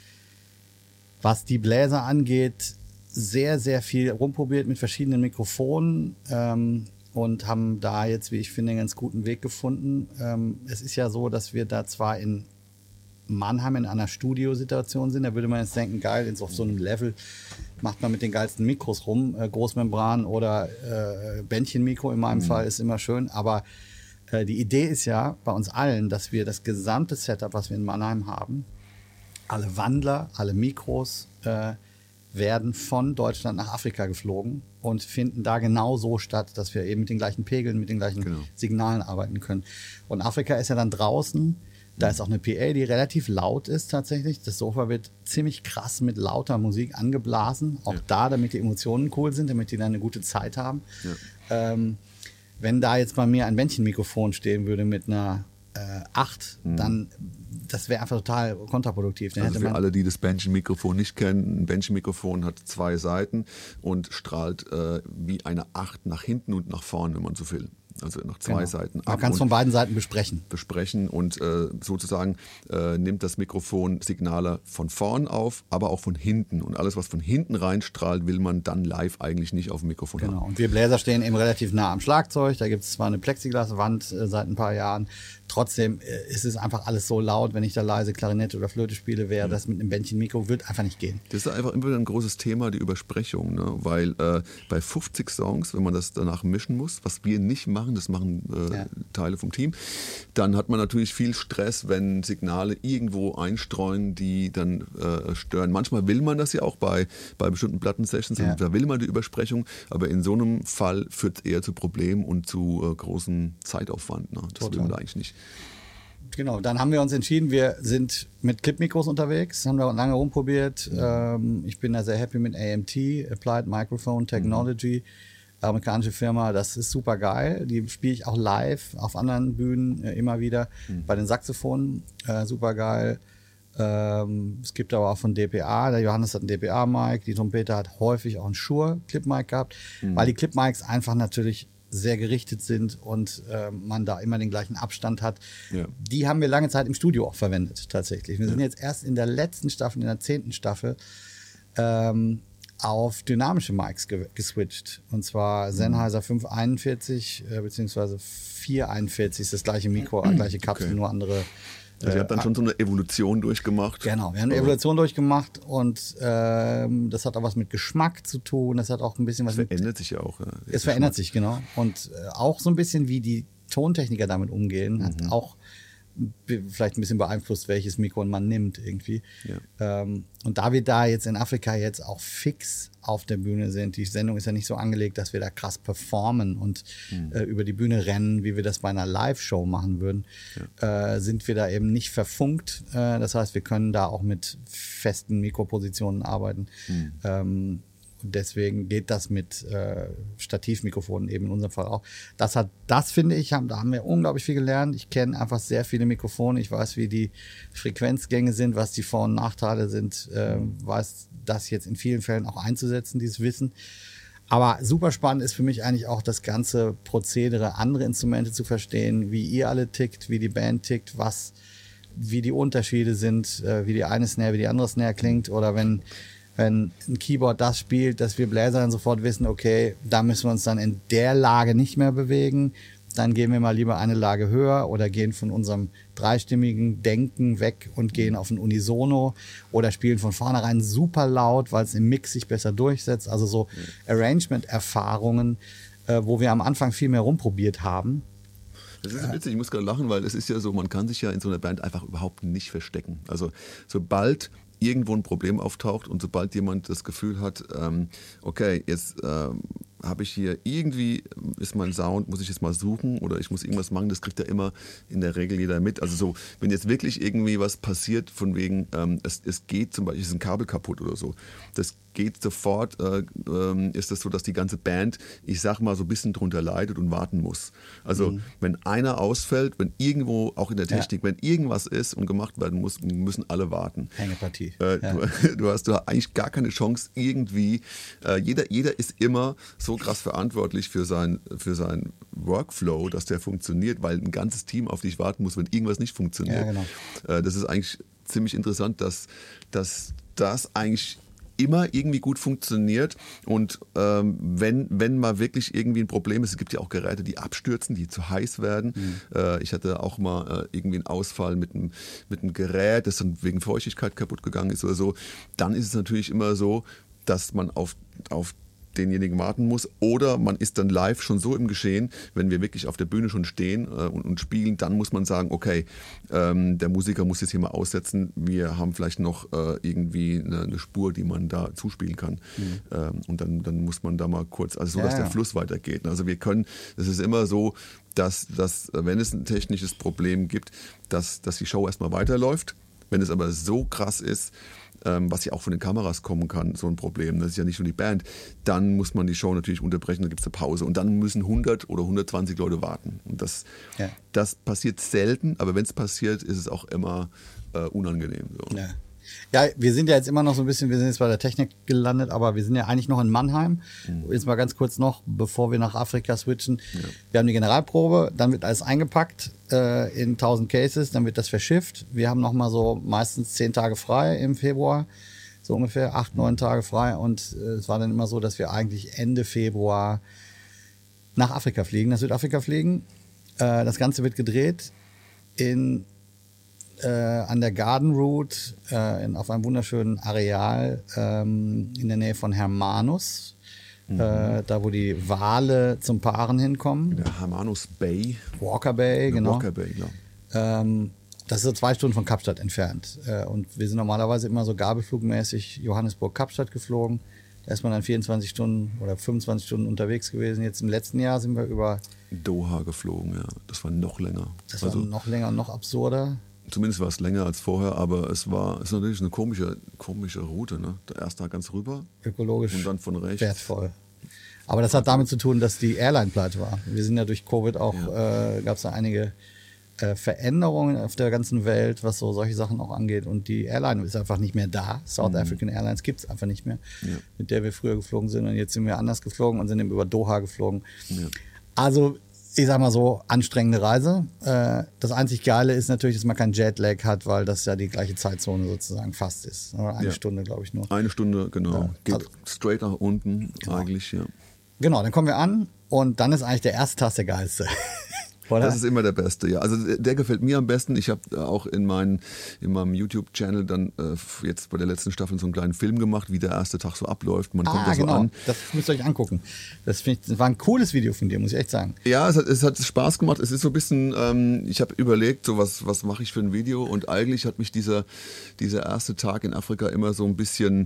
B: was die Bläser angeht, sehr, sehr viel rumprobiert mit verschiedenen Mikrofonen ähm, und haben da jetzt, wie ich finde, einen ganz guten Weg gefunden. Ähm, es ist ja so, dass wir da zwar in Mannheim in einer Studiosituation sind, da würde man jetzt denken, geil, jetzt auf so einem Level macht man mit den geilsten Mikros rum, äh, Großmembran oder äh, Bändchenmikro in meinem mhm. Fall ist immer schön, aber äh, die Idee ist ja bei uns allen, dass wir das gesamte Setup, was wir in Mannheim haben, alle Wandler, alle Mikros äh, werden von Deutschland nach Afrika geflogen und finden da genau so statt, dass wir eben mit den gleichen Pegeln, mit den gleichen genau. Signalen arbeiten können. Und Afrika ist ja dann draußen. Da ist auch eine P A, die relativ laut ist tatsächlich. Das Sofa wird ziemlich krass mit lauter Musik angeblasen. Auch ja. da, damit die Emotionen cool sind, damit die dann eine gute Zeit haben. Ja. Ähm, wenn da jetzt bei mir ein Bändchenmikrofon stehen würde mit einer äh, acht, mhm. dann das wäre einfach total kontraproduktiv. Dann
A: also
B: hätte
A: für alle, die das Bändchenmikrofon nicht kennen, ein Bändchenmikrofon hat zwei Seiten und strahlt äh, wie eine acht nach hinten und nach vorne, wenn man so will. Also nach zwei genau. Seiten ab.
B: Man kann es von beiden Seiten besprechen.
A: Besprechen und äh, sozusagen äh, nimmt das Mikrofon Signale von vorn auf, aber auch von hinten. Und alles, was von hinten reinstrahlt, will man dann live eigentlich nicht auf dem Mikrofon
B: genau.
A: haben.
B: Genau. Und wir Bläser stehen eben relativ nah am Schlagzeug. Da gibt es zwar eine Plexiglaswand äh, seit ein paar Jahren. Trotzdem äh, ist es einfach alles so laut, wenn ich da leise Klarinette oder Flöte spiele, wäre mhm. das mit einem Bändchenmikro, wird einfach nicht gehen.
A: Das ist einfach immer wieder ein großes Thema, die Übersprechung. Ne? Weil äh, bei fünfzig Songs, wenn man das danach mischen muss, was wir nicht machen, das machen äh, ja. Teile vom Team, dann hat man natürlich viel Stress, wenn Signale irgendwo einstreuen, die dann äh, stören. Manchmal will man das ja auch bei, bei bestimmten Plattensessions, ja. da will man die Übersprechung, aber in so einem Fall führt es eher zu Problemen und zu äh, großem Zeitaufwand. Ne? Das Total. will man da eigentlich nicht.
B: Genau, dann haben wir uns entschieden, wir sind mit Clipmikros unterwegs, haben wir lange rumprobiert. Mhm. Ähm, ich bin da sehr happy mit A M T, Applied Microphone Technology, mhm. amerikanische Firma, das ist super geil. Die spiele ich auch live auf anderen Bühnen äh, immer wieder. Mhm. Bei den Saxophonen, äh, super geil. Ähm, es gibt aber auch von D P A, der Johannes hat einen D P A-Mic, die Trompete hat häufig auch einen Shure-Clip-Mic gehabt, mhm. weil die Clip-Mics einfach natürlich sehr gerichtet sind und äh, man da immer den gleichen Abstand hat. Ja. Die haben wir lange Zeit im Studio auch verwendet, tatsächlich. Wir ja. sind jetzt erst in der letzten Staffel, in der zehnten Staffel, ähm, auf dynamische Mics ge- geswitcht. Und zwar Sennheiser fünf einundvierzig äh, beziehungsweise vier einundvierzig ist das gleiche Mikro, gleiche Kapsel, okay. nur andere.
A: Also ihr habt dann schon so eine Evolution durchgemacht.
B: Genau, wir haben eine Evolution durchgemacht und ähm, das hat auch was mit Geschmack zu tun. Das hat auch ein bisschen was
A: mit...
B: Es
A: verändert sich ja auch. Ja,
B: es verändert sich, genau. Und äh, auch so ein bisschen, wie die Tontechniker damit umgehen, mhm. hat auch be- vielleicht ein bisschen beeinflusst, welches Mikro man nimmt irgendwie. Ja. Ähm, und da wir da jetzt in Afrika jetzt auch fix auf der Bühne sind, die Sendung ist ja nicht so angelegt, dass wir da krass performen und mhm. äh, über die Bühne rennen, wie wir das bei einer Live-Show machen würden, ja. äh, sind wir da eben nicht verfunkt. Äh, das heißt, wir können da auch mit festen Mikropositionen arbeiten. Mhm. Ähm, deswegen geht das mit äh, Stativmikrofonen eben in unserem Fall auch. Das hat, das finde ich, haben, da haben wir unglaublich viel gelernt. Ich kenne einfach sehr viele Mikrofone. Ich weiß, wie die Frequenzgänge sind, was die Vor- und Nachteile sind. Äh, weiß das jetzt in vielen Fällen auch einzusetzen, dieses Wissen. Aber super spannend ist für mich eigentlich auch das ganze Prozedere, andere Instrumente zu verstehen, wie ihr alle tickt, wie die Band tickt, was, wie die Unterschiede sind, äh, wie die eine Snare, wie die andere Snare klingt oder wenn wenn ein Keyboard das spielt, dass wir Bläser dann sofort wissen, okay, da müssen wir uns dann in der Lage nicht mehr bewegen, dann gehen wir mal lieber eine Lage höher oder gehen von unserem dreistimmigen Denken weg und gehen auf ein Unisono oder spielen von vornherein super laut, weil es im Mix sich besser durchsetzt. Also so Arrangement-Erfahrungen, äh, wo wir am Anfang viel mehr rumprobiert haben.
A: Das ist witzig, ich muss gerade lachen, weil es ist ja so, man kann sich ja in so einer Band einfach überhaupt nicht verstecken. Also sobald irgendwo ein Problem auftaucht und sobald jemand das Gefühl hat, ähm, okay, jetzt ähm, habe ich hier irgendwie, ist mein Sound, muss ich jetzt mal suchen oder ich muss irgendwas machen, das kriegt ja immer in der Regel jeder mit. Also so, wenn jetzt wirklich irgendwie was passiert, von wegen, ähm, es, es geht zum Beispiel, ist ein Kabel kaputt oder so, das geht sofort, äh, ähm, ist das so, dass die ganze Band, ich sag mal, so ein bisschen drunter leidet und warten muss. Also mhm. wenn einer ausfällt, wenn irgendwo, auch in der Technik, ja. wenn irgendwas ist und gemacht werden muss, müssen alle warten.
B: Hängepartie.
A: Äh, ja. du, du, hast, du hast eigentlich gar keine Chance irgendwie, äh, jeder, jeder ist immer so krass verantwortlich für, sein, für seinen Workflow, dass der funktioniert, weil ein ganzes Team auf dich warten muss, wenn irgendwas nicht funktioniert.
B: Ja, genau.
A: äh, das ist eigentlich ziemlich interessant, dass, dass das eigentlich immer irgendwie gut funktioniert und ähm, wenn, wenn mal wirklich irgendwie ein Problem ist, es gibt ja auch Geräte, die abstürzen, die zu heiß werden. Mhm. Äh, ich hatte auch mal äh, irgendwie einen Ausfall mit einem, mit einem Gerät, das dann wegen Feuchtigkeit kaputt gegangen ist oder so. Dann ist es natürlich immer so, dass man auf, auf denjenigen warten muss oder man ist dann live schon so im Geschehen, wenn wir wirklich auf der Bühne schon stehen äh, und, und spielen, dann muss man sagen, okay, ähm, der Musiker muss jetzt hier mal aussetzen, wir haben vielleicht noch äh, irgendwie eine, eine Spur, die man da zuspielen kann mhm. ähm, und dann, dann muss man da mal kurz, also so, ja, dass der ja. Fluss weitergeht. Also wir können, es ist immer so, dass, dass wenn es ein technisches Problem gibt, dass, dass die Show erstmal weiterläuft. Wenn es aber so krass ist, Ähm, was ja auch von den Kameras kommen kann, so ein Problem, das ist ja nicht nur die Band, dann muss man die Show natürlich unterbrechen, dann gibt es eine Pause und dann müssen hundert oder hundertzwanzig Leute warten. Und das, ja. das passiert selten, aber wenn es passiert, ist es auch immer äh, unangenehm. So.
B: Ja. Ja, wir sind ja jetzt immer noch so ein bisschen, wir sind jetzt bei der Technik gelandet, aber wir sind ja eigentlich noch in Mannheim. Mhm. Jetzt mal ganz kurz noch, bevor wir nach Afrika switchen. Ja. Wir haben die Generalprobe, dann wird alles eingepackt äh, in tausend Cases, dann wird das verschifft. Wir haben noch mal so meistens zehn Tage frei im Februar, so ungefähr acht, neun Tage frei. Und äh, es war dann immer so, dass wir eigentlich Ende Februar nach Afrika fliegen, nach Südafrika fliegen. Äh, das Ganze wird gedreht in Äh, an der Garden Route äh, in, auf einem wunderschönen Areal ähm, in der Nähe von Hermanus, mhm. äh, da wo die Wale zum Paaren hinkommen.
A: Der Hermanus Bay.
B: Walker Bay,
A: ja,
B: genau.
A: Walker Bay, ja.
B: Ähm, das ist so zwei Stunden von Kapstadt entfernt. Äh, und wir sind normalerweise immer so gabelflugmäßig Johannesburg-Kapstadt geflogen. Da ist man dann vierundzwanzig Stunden oder fünfundzwanzig Stunden unterwegs gewesen. Jetzt im letzten Jahr sind wir über
A: Doha geflogen, ja. Das war noch länger.
B: Das war also, noch länger, noch absurder.
A: Zumindest war es länger als vorher, aber es war es ist natürlich eine komische, komische Route. Ne? Der erste Tag ganz rüber.
B: Ökologisch
A: und dann von rechts.
B: Wertvoll. Aber das hat damit zu tun, dass die Airline pleite war. Wir sind ja durch Covid auch, ja. äh, gab es da einige äh, Veränderungen auf der ganzen Welt, was so solche Sachen auch angeht. Und die Airline ist einfach nicht mehr da. South mhm. African Airlines gibt es einfach nicht mehr, ja. mit der wir früher geflogen sind. Und jetzt sind wir anders geflogen und sind eben über Doha geflogen. Ja. Also ich sag mal so, anstrengende Reise. Äh, das einzig Geile ist natürlich, dass man keinen Jetlag hat, weil das ja die gleiche Zeitzone sozusagen fast ist. Eine ja. Stunde, glaube ich, nur.
A: Eine Stunde, genau. Ja. Geht also, straight nach unten
B: genau.
A: eigentlich, ja.
B: Genau, dann kommen wir an und dann ist eigentlich der erste Tag der geilste. Oder?
A: Das ist immer der Beste, ja. Also der, der gefällt mir am besten. Ich habe auch in, mein, in meinem YouTube-Channel dann äh, jetzt bei der letzten Staffel so einen kleinen Film gemacht, wie der erste Tag so abläuft. Man
B: ah,
A: kommt da so
B: genau.
A: an.
B: Das müsst ihr euch angucken. Das, ich, das war ein cooles Video von dir, muss ich echt sagen.
A: Ja, es hat, es hat Spaß gemacht. Es ist so ein bisschen, ähm, ich habe überlegt, so was, was mache ich für ein Video, und eigentlich hat mich dieser, dieser erste Tag in Afrika immer so ein bisschen...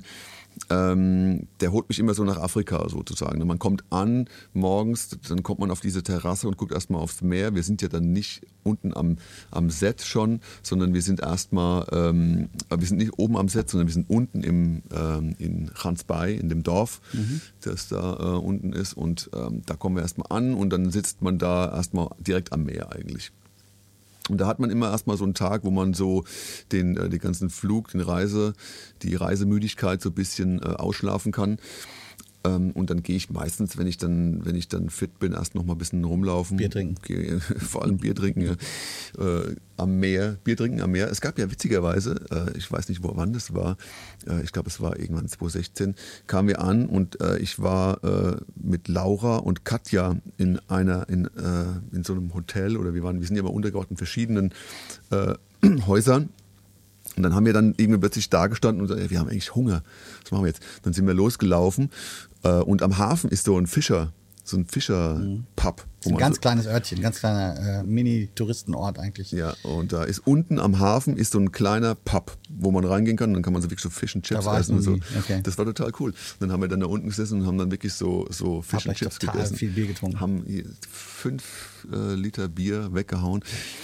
A: Ähm, der holt mich immer so nach Afrika sozusagen. Man kommt an morgens, dann kommt man auf diese Terrasse und guckt erstmal aufs Meer. Wir sind ja dann nicht unten am, am Set schon, sondern wir sind erstmal, ähm, wir sind nicht oben am Set, sondern wir sind unten im, ähm, in Gansbaai, in dem Dorf, mhm. das da äh, unten ist. Und ähm, da kommen wir erstmal an und dann sitzt man da erstmal direkt am Meer eigentlich. Und da hat man immer erstmal so einen Tag, wo man so den, äh, den ganzen Flug, den Reise, die Reisemüdigkeit so ein bisschen äh, ausschlafen kann. Ähm, und dann gehe ich meistens, wenn ich dann, wenn ich dann fit bin, erst noch mal ein bisschen rumlaufen.
B: Bier trinken.
A: Gehe, vor allem Bier trinken ja, äh, am Meer. Bier trinken am Meer. Es gab ja witzigerweise, äh, ich weiß nicht, wo, wann das war, äh, ich glaube, es war irgendwann zwanzig sechzehn, kamen wir an und äh, ich war äh, mit Laura und Katja in einer, in, äh, in so einem Hotel, oder wir waren, wir sind ja mal untergebracht in verschiedenen äh, Häusern. Und dann haben wir dann irgendwie plötzlich da gestanden und gesagt, ey, wir haben eigentlich Hunger. Was machen wir jetzt? Dann sind wir losgelaufen äh, und am Hafen ist so ein Fischer, so ein Fischer-Pub.
B: So ein ganz so, kleines Örtchen, ganz kleiner äh, Mini-Touristenort eigentlich.
A: Ja, und da ist unten am Hafen ist so ein kleiner Pub, wo man reingehen kann. Und dann kann man so wirklich so Fish and Chips essen und so. Okay. Das war total cool. Dann haben wir dann da unten gesessen und haben dann wirklich so, so Fish and Chips
B: total
A: gegessen.
B: Viel Bier getrunken.
A: Haben fünf äh, Liter Bier weggehauen.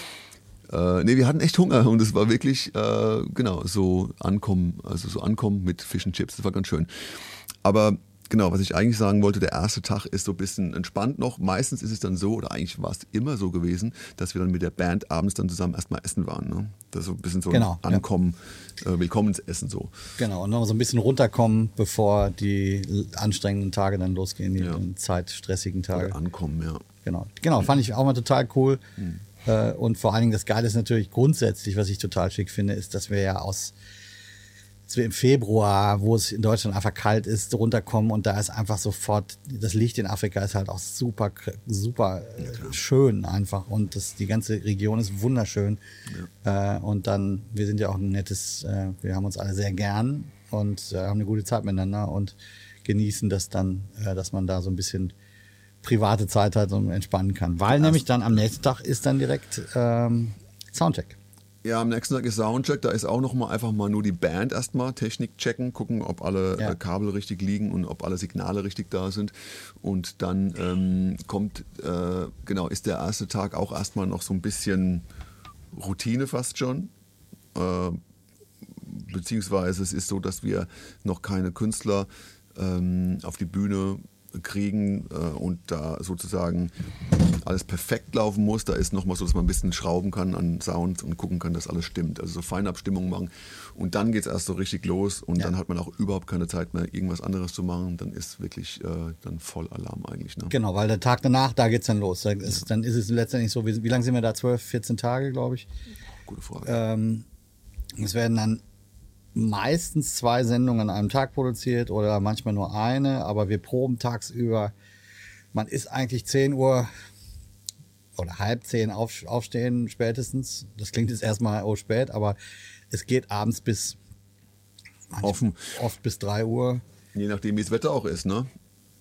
A: Äh, nee, wir hatten echt Hunger und es war wirklich, äh, genau, so ankommen, also so ankommen mit Fish and Chips. Das war ganz schön. Aber genau, was ich eigentlich sagen wollte, der erste Tag ist so ein bisschen entspannt noch. Meistens ist es dann so, oder eigentlich war es immer so gewesen, dass wir dann mit der Band abends dann zusammen erstmal essen waren. Ne? Das ist so ein bisschen so
B: genau,
A: ein Ankommen, ja. äh, Willkommensessen so.
B: Genau, und noch so ein bisschen runterkommen, bevor die anstrengenden Tage dann losgehen, die ja. zeitstressigen Tage.
A: Oder ankommen, ja.
B: Genau, genau, fand ich auch mal total cool. Mhm. Äh, und vor allen Dingen das Geile ist natürlich grundsätzlich, was ich total schick finde, ist, dass wir ja aus dass wir im Februar, wo es in Deutschland einfach kalt ist, runterkommen und da ist einfach sofort, das Licht in Afrika ist halt auch super, super ja, schön einfach und das, die ganze Region ist wunderschön. Ja. Äh, und dann, wir sind ja auch ein nettes, äh, wir haben uns alle sehr gern und äh, haben eine gute Zeit miteinander und genießen das dann, äh, dass man da so ein bisschen private Zeit hat und entspannen kann. Weil nämlich dann am nächsten Tag ist dann direkt ähm, Soundcheck.
A: Ja, am nächsten Tag ist Soundcheck, da ist auch noch mal einfach mal nur die Band erstmal, Technik checken, gucken, ob alle ja. äh, Kabel richtig liegen und ob alle Signale richtig da sind. Und dann ähm, kommt, äh, genau, ist der erste Tag auch erstmal noch so ein bisschen Routine fast schon. Äh, beziehungsweise es ist so, dass wir noch keine Künstler ähm, auf die Bühne kriegen äh, und da sozusagen alles perfekt laufen muss. Da ist nochmal so, dass man ein bisschen schrauben kann an Sound und gucken kann, dass alles stimmt. Also so Feinabstimmungen machen. Und dann geht es erst so richtig los und ja. dann hat man auch überhaupt keine Zeit mehr, irgendwas anderes zu machen. Dann ist wirklich äh, dann Vollalarm eigentlich. Ne?
B: Genau, weil der Tag danach, da geht es dann los. Da ist, ja. Dann ist es letztendlich so, wie, wie lange sind wir da? zwölf, vierzehn Tage, glaube ich.
A: Gute Frage.
B: Ähm, es werden dann meistens zwei Sendungen an einem Tag produziert oder manchmal nur eine, aber wir proben tagsüber. Man ist eigentlich zehn Uhr oder halb zehn auf, aufstehen spätestens. Das klingt jetzt erstmal oh spät, aber es geht abends bis
A: Offen.
B: oft bis drei Uhr.
A: Je nachdem, wie das Wetter auch ist, ne?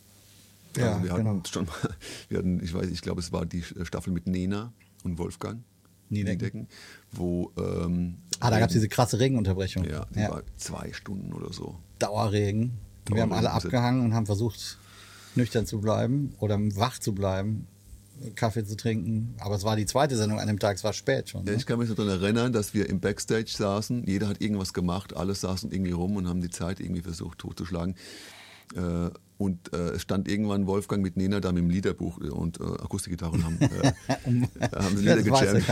B: Ja,
A: also wir hatten
B: genau.
A: schon mal, wir hatten, ich weiß, ich glaube, es war die Staffel mit Nena und Wolfgang.
B: Niedecken.
A: Niedecken, wo ähm,
B: Ah, da gab es diese krasse Regenunterbrechung.
A: Ja, die
B: ja.
A: war zwei Stunden oder so.
B: Dauerregen. Dauerregen. Wir haben alle abgehangen und haben versucht, nüchtern zu bleiben oder wach zu bleiben, Kaffee zu trinken. Aber es war die zweite Sendung an dem Tag, es war spät schon. Ne?
A: Ja, ich kann mich noch daran erinnern, dass wir im Backstage saßen, jeder hat irgendwas gemacht, alle saßen irgendwie rum und haben die Zeit irgendwie versucht totzuschlagen. Äh, Und äh, es stand irgendwann Wolfgang mit Nena da mit dem Liederbuch und äh, Akustikgitarre und haben, äh, um, haben sie Lieder gejammt.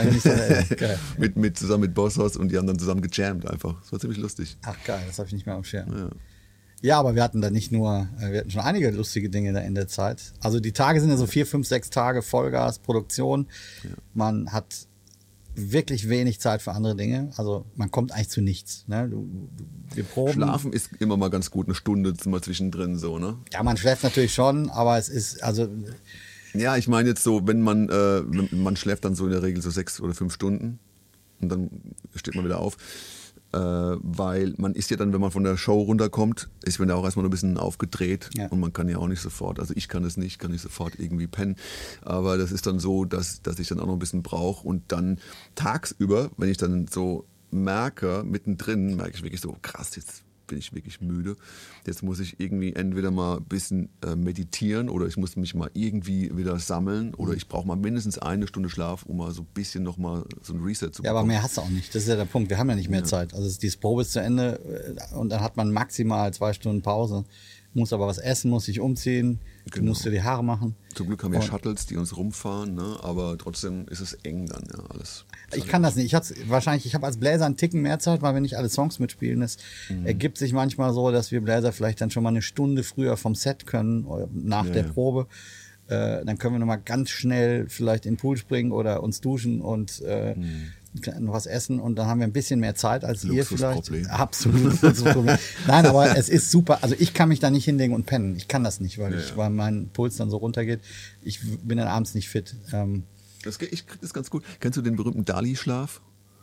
A: So mit, mit, zusammen mit Bosshaus und die haben dann zusammen gejammt einfach. Das war ziemlich lustig.
B: Ach geil, das habe ich nicht mehr am Schirm.
A: Ja.
B: ja, aber wir hatten da nicht nur, wir hatten schon einige lustige Dinge da in der Zeit. Also die Tage sind ja so vier, fünf, sechs Tage Vollgas, Produktion. Ja. Man hat wirklich wenig Zeit für andere Dinge. Also man kommt eigentlich zu nichts. Ne? Du, du, wir proben.
A: Schlafen ist immer mal ganz gut, eine Stunde mal zwischendrin so, ne?
B: Ja, man schläft natürlich schon, aber es ist, also...
A: Ja, ich meine jetzt so, wenn man, äh, man schläft dann so in der Regel so sechs oder fünf Stunden und dann steht man wieder auf. Äh, weil man ist ja dann, wenn man von der Show runterkommt, ist man ja auch erstmal ein bisschen aufgedreht ja. und man kann ja auch nicht sofort, also ich kann es nicht, kann nicht sofort irgendwie pennen, aber das ist dann so, dass, dass ich dann auch noch ein bisschen brauche und dann tagsüber, wenn ich dann so merke, mittendrin, merke ich wirklich so, krass, jetzt bin ich wirklich müde, jetzt muss ich irgendwie entweder mal ein bisschen äh, meditieren oder ich muss mich mal irgendwie wieder sammeln oder ich brauche mal mindestens eine Stunde Schlaf, um mal so ein bisschen nochmal so ein Reset zu bekommen.
B: Ja, aber mehr hast du auch nicht, das ist ja der Punkt, wir haben ja nicht mehr ja. Zeit, also die Probe ist zu Ende und dann hat man maximal zwei Stunden Pause, muss aber was essen, muss sich umziehen, genau. Du musst dir die Haare machen.
A: Zum Glück haben wir und Shuttles, die uns rumfahren, ne? Aber trotzdem ist es eng dann, ja, alles.
B: Ich kann das nicht. Ich hab's wahrscheinlich, ich habe als Bläser einen Ticken mehr Zeit, weil wir nicht alle Songs mitspielen. Es mhm. ergibt sich manchmal so, dass wir Bläser vielleicht dann schon mal eine Stunde früher vom Set können, nach ja, der ja. Probe. Äh, dann können wir nochmal ganz schnell vielleicht in den Pool springen oder uns duschen und äh, mhm. noch was essen und dann haben wir ein bisschen mehr Zeit als ihr vielleicht. Absolut. Nein, aber es ist super. Also ich kann mich da nicht hinlegen und pennen. Ich kann das nicht, weil, ja, ich, weil mein Puls dann so runtergeht. Ich bin dann abends nicht fit. Ähm,
A: das, ich krieg das ganz gut. Kennst du den berühmten Dali-Schlaf?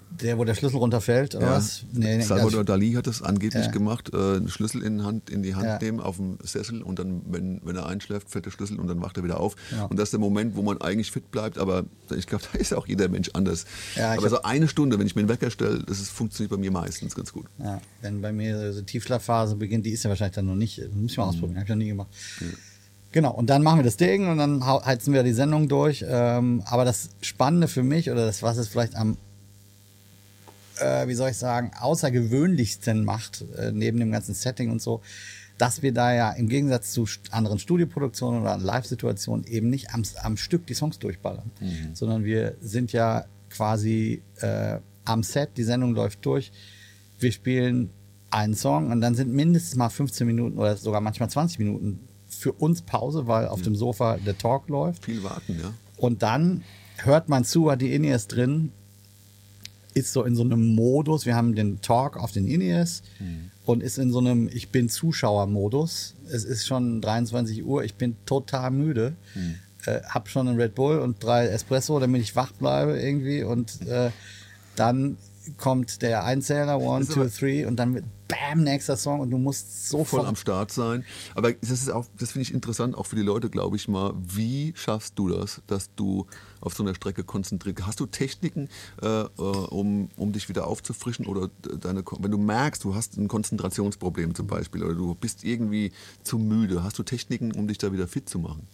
B: Der, wo der Schlüssel runterfällt, oder
A: Ja.
B: was? Nee, nee,
A: Salvador
B: also,
A: Dali hat das angeblich
B: Ja.
A: gemacht, äh, einen Schlüssel in, Hand, in die Hand
B: Ja.
A: nehmen auf dem Sessel und dann, wenn, wenn er einschläft, fällt der Schlüssel und dann wacht er wieder auf.
B: Ja.
A: Und das ist der Moment, wo man eigentlich fit bleibt, aber ich glaube, da ist auch jeder Mensch anders.
B: Ja, ich
A: aber so
B: hab-
A: eine Stunde, wenn ich mir einen Wecker stelle, das ist, funktioniert bei mir meistens ganz gut.
B: ja, wenn bei mir so Tiefschlafphase beginnt, die ist ja wahrscheinlich dann noch nicht, muss ich mal ausprobieren, habe ich noch nie gemacht. Genau, und dann machen wir das Ding und dann hau- heizen wir die Sendung durch. Ähm, aber das Spannende für mich, oder das, was es vielleicht am, äh, wie soll ich sagen, außergewöhnlichsten macht, äh, neben dem ganzen Setting und so, dass wir da ja im Gegensatz zu st- anderen Studioproduktionen oder Live-Situationen eben nicht am, am Stück die Songs durchballern, sondern wir sind ja quasi äh, am Set, die Sendung läuft durch, wir spielen einen Song und dann sind mindestens mal fünfzehn Minuten oder sogar manchmal zwanzig Minuten für uns Pause, weil auf dem Sofa der Talk läuft.
A: Viel warten, ja.
B: Und dann hört man zu, hat die In-Ears drin, ist so in so einem Modus, wir haben den Talk auf den In-Ears und ist in so einem Ich bin Zuschauer-Modus. Es ist schon dreiundzwanzig Uhr, ich bin total müde, äh, hab schon einen Red Bull und drei Espresso, damit ich wach bleibe irgendwie und äh, dann kommt der Einzähler, one,
A: Ist
B: two,
A: aber-
B: three und dann mit Bam, nächster Song und du musst
A: Voll
B: sofort
A: am Start sein. Aber das ist auch, das finde ich interessant, auch für die Leute, glaube ich mal. Wie schaffst du das, dass du auf so einer Strecke konzentriert? Hast du Techniken, äh, äh, um, um dich wieder aufzufrischen oder deine, wenn du merkst, du hast ein Konzentrationsproblem zum Beispiel oder du bist irgendwie zu müde, hast du Techniken, um dich da wieder fit zu machen?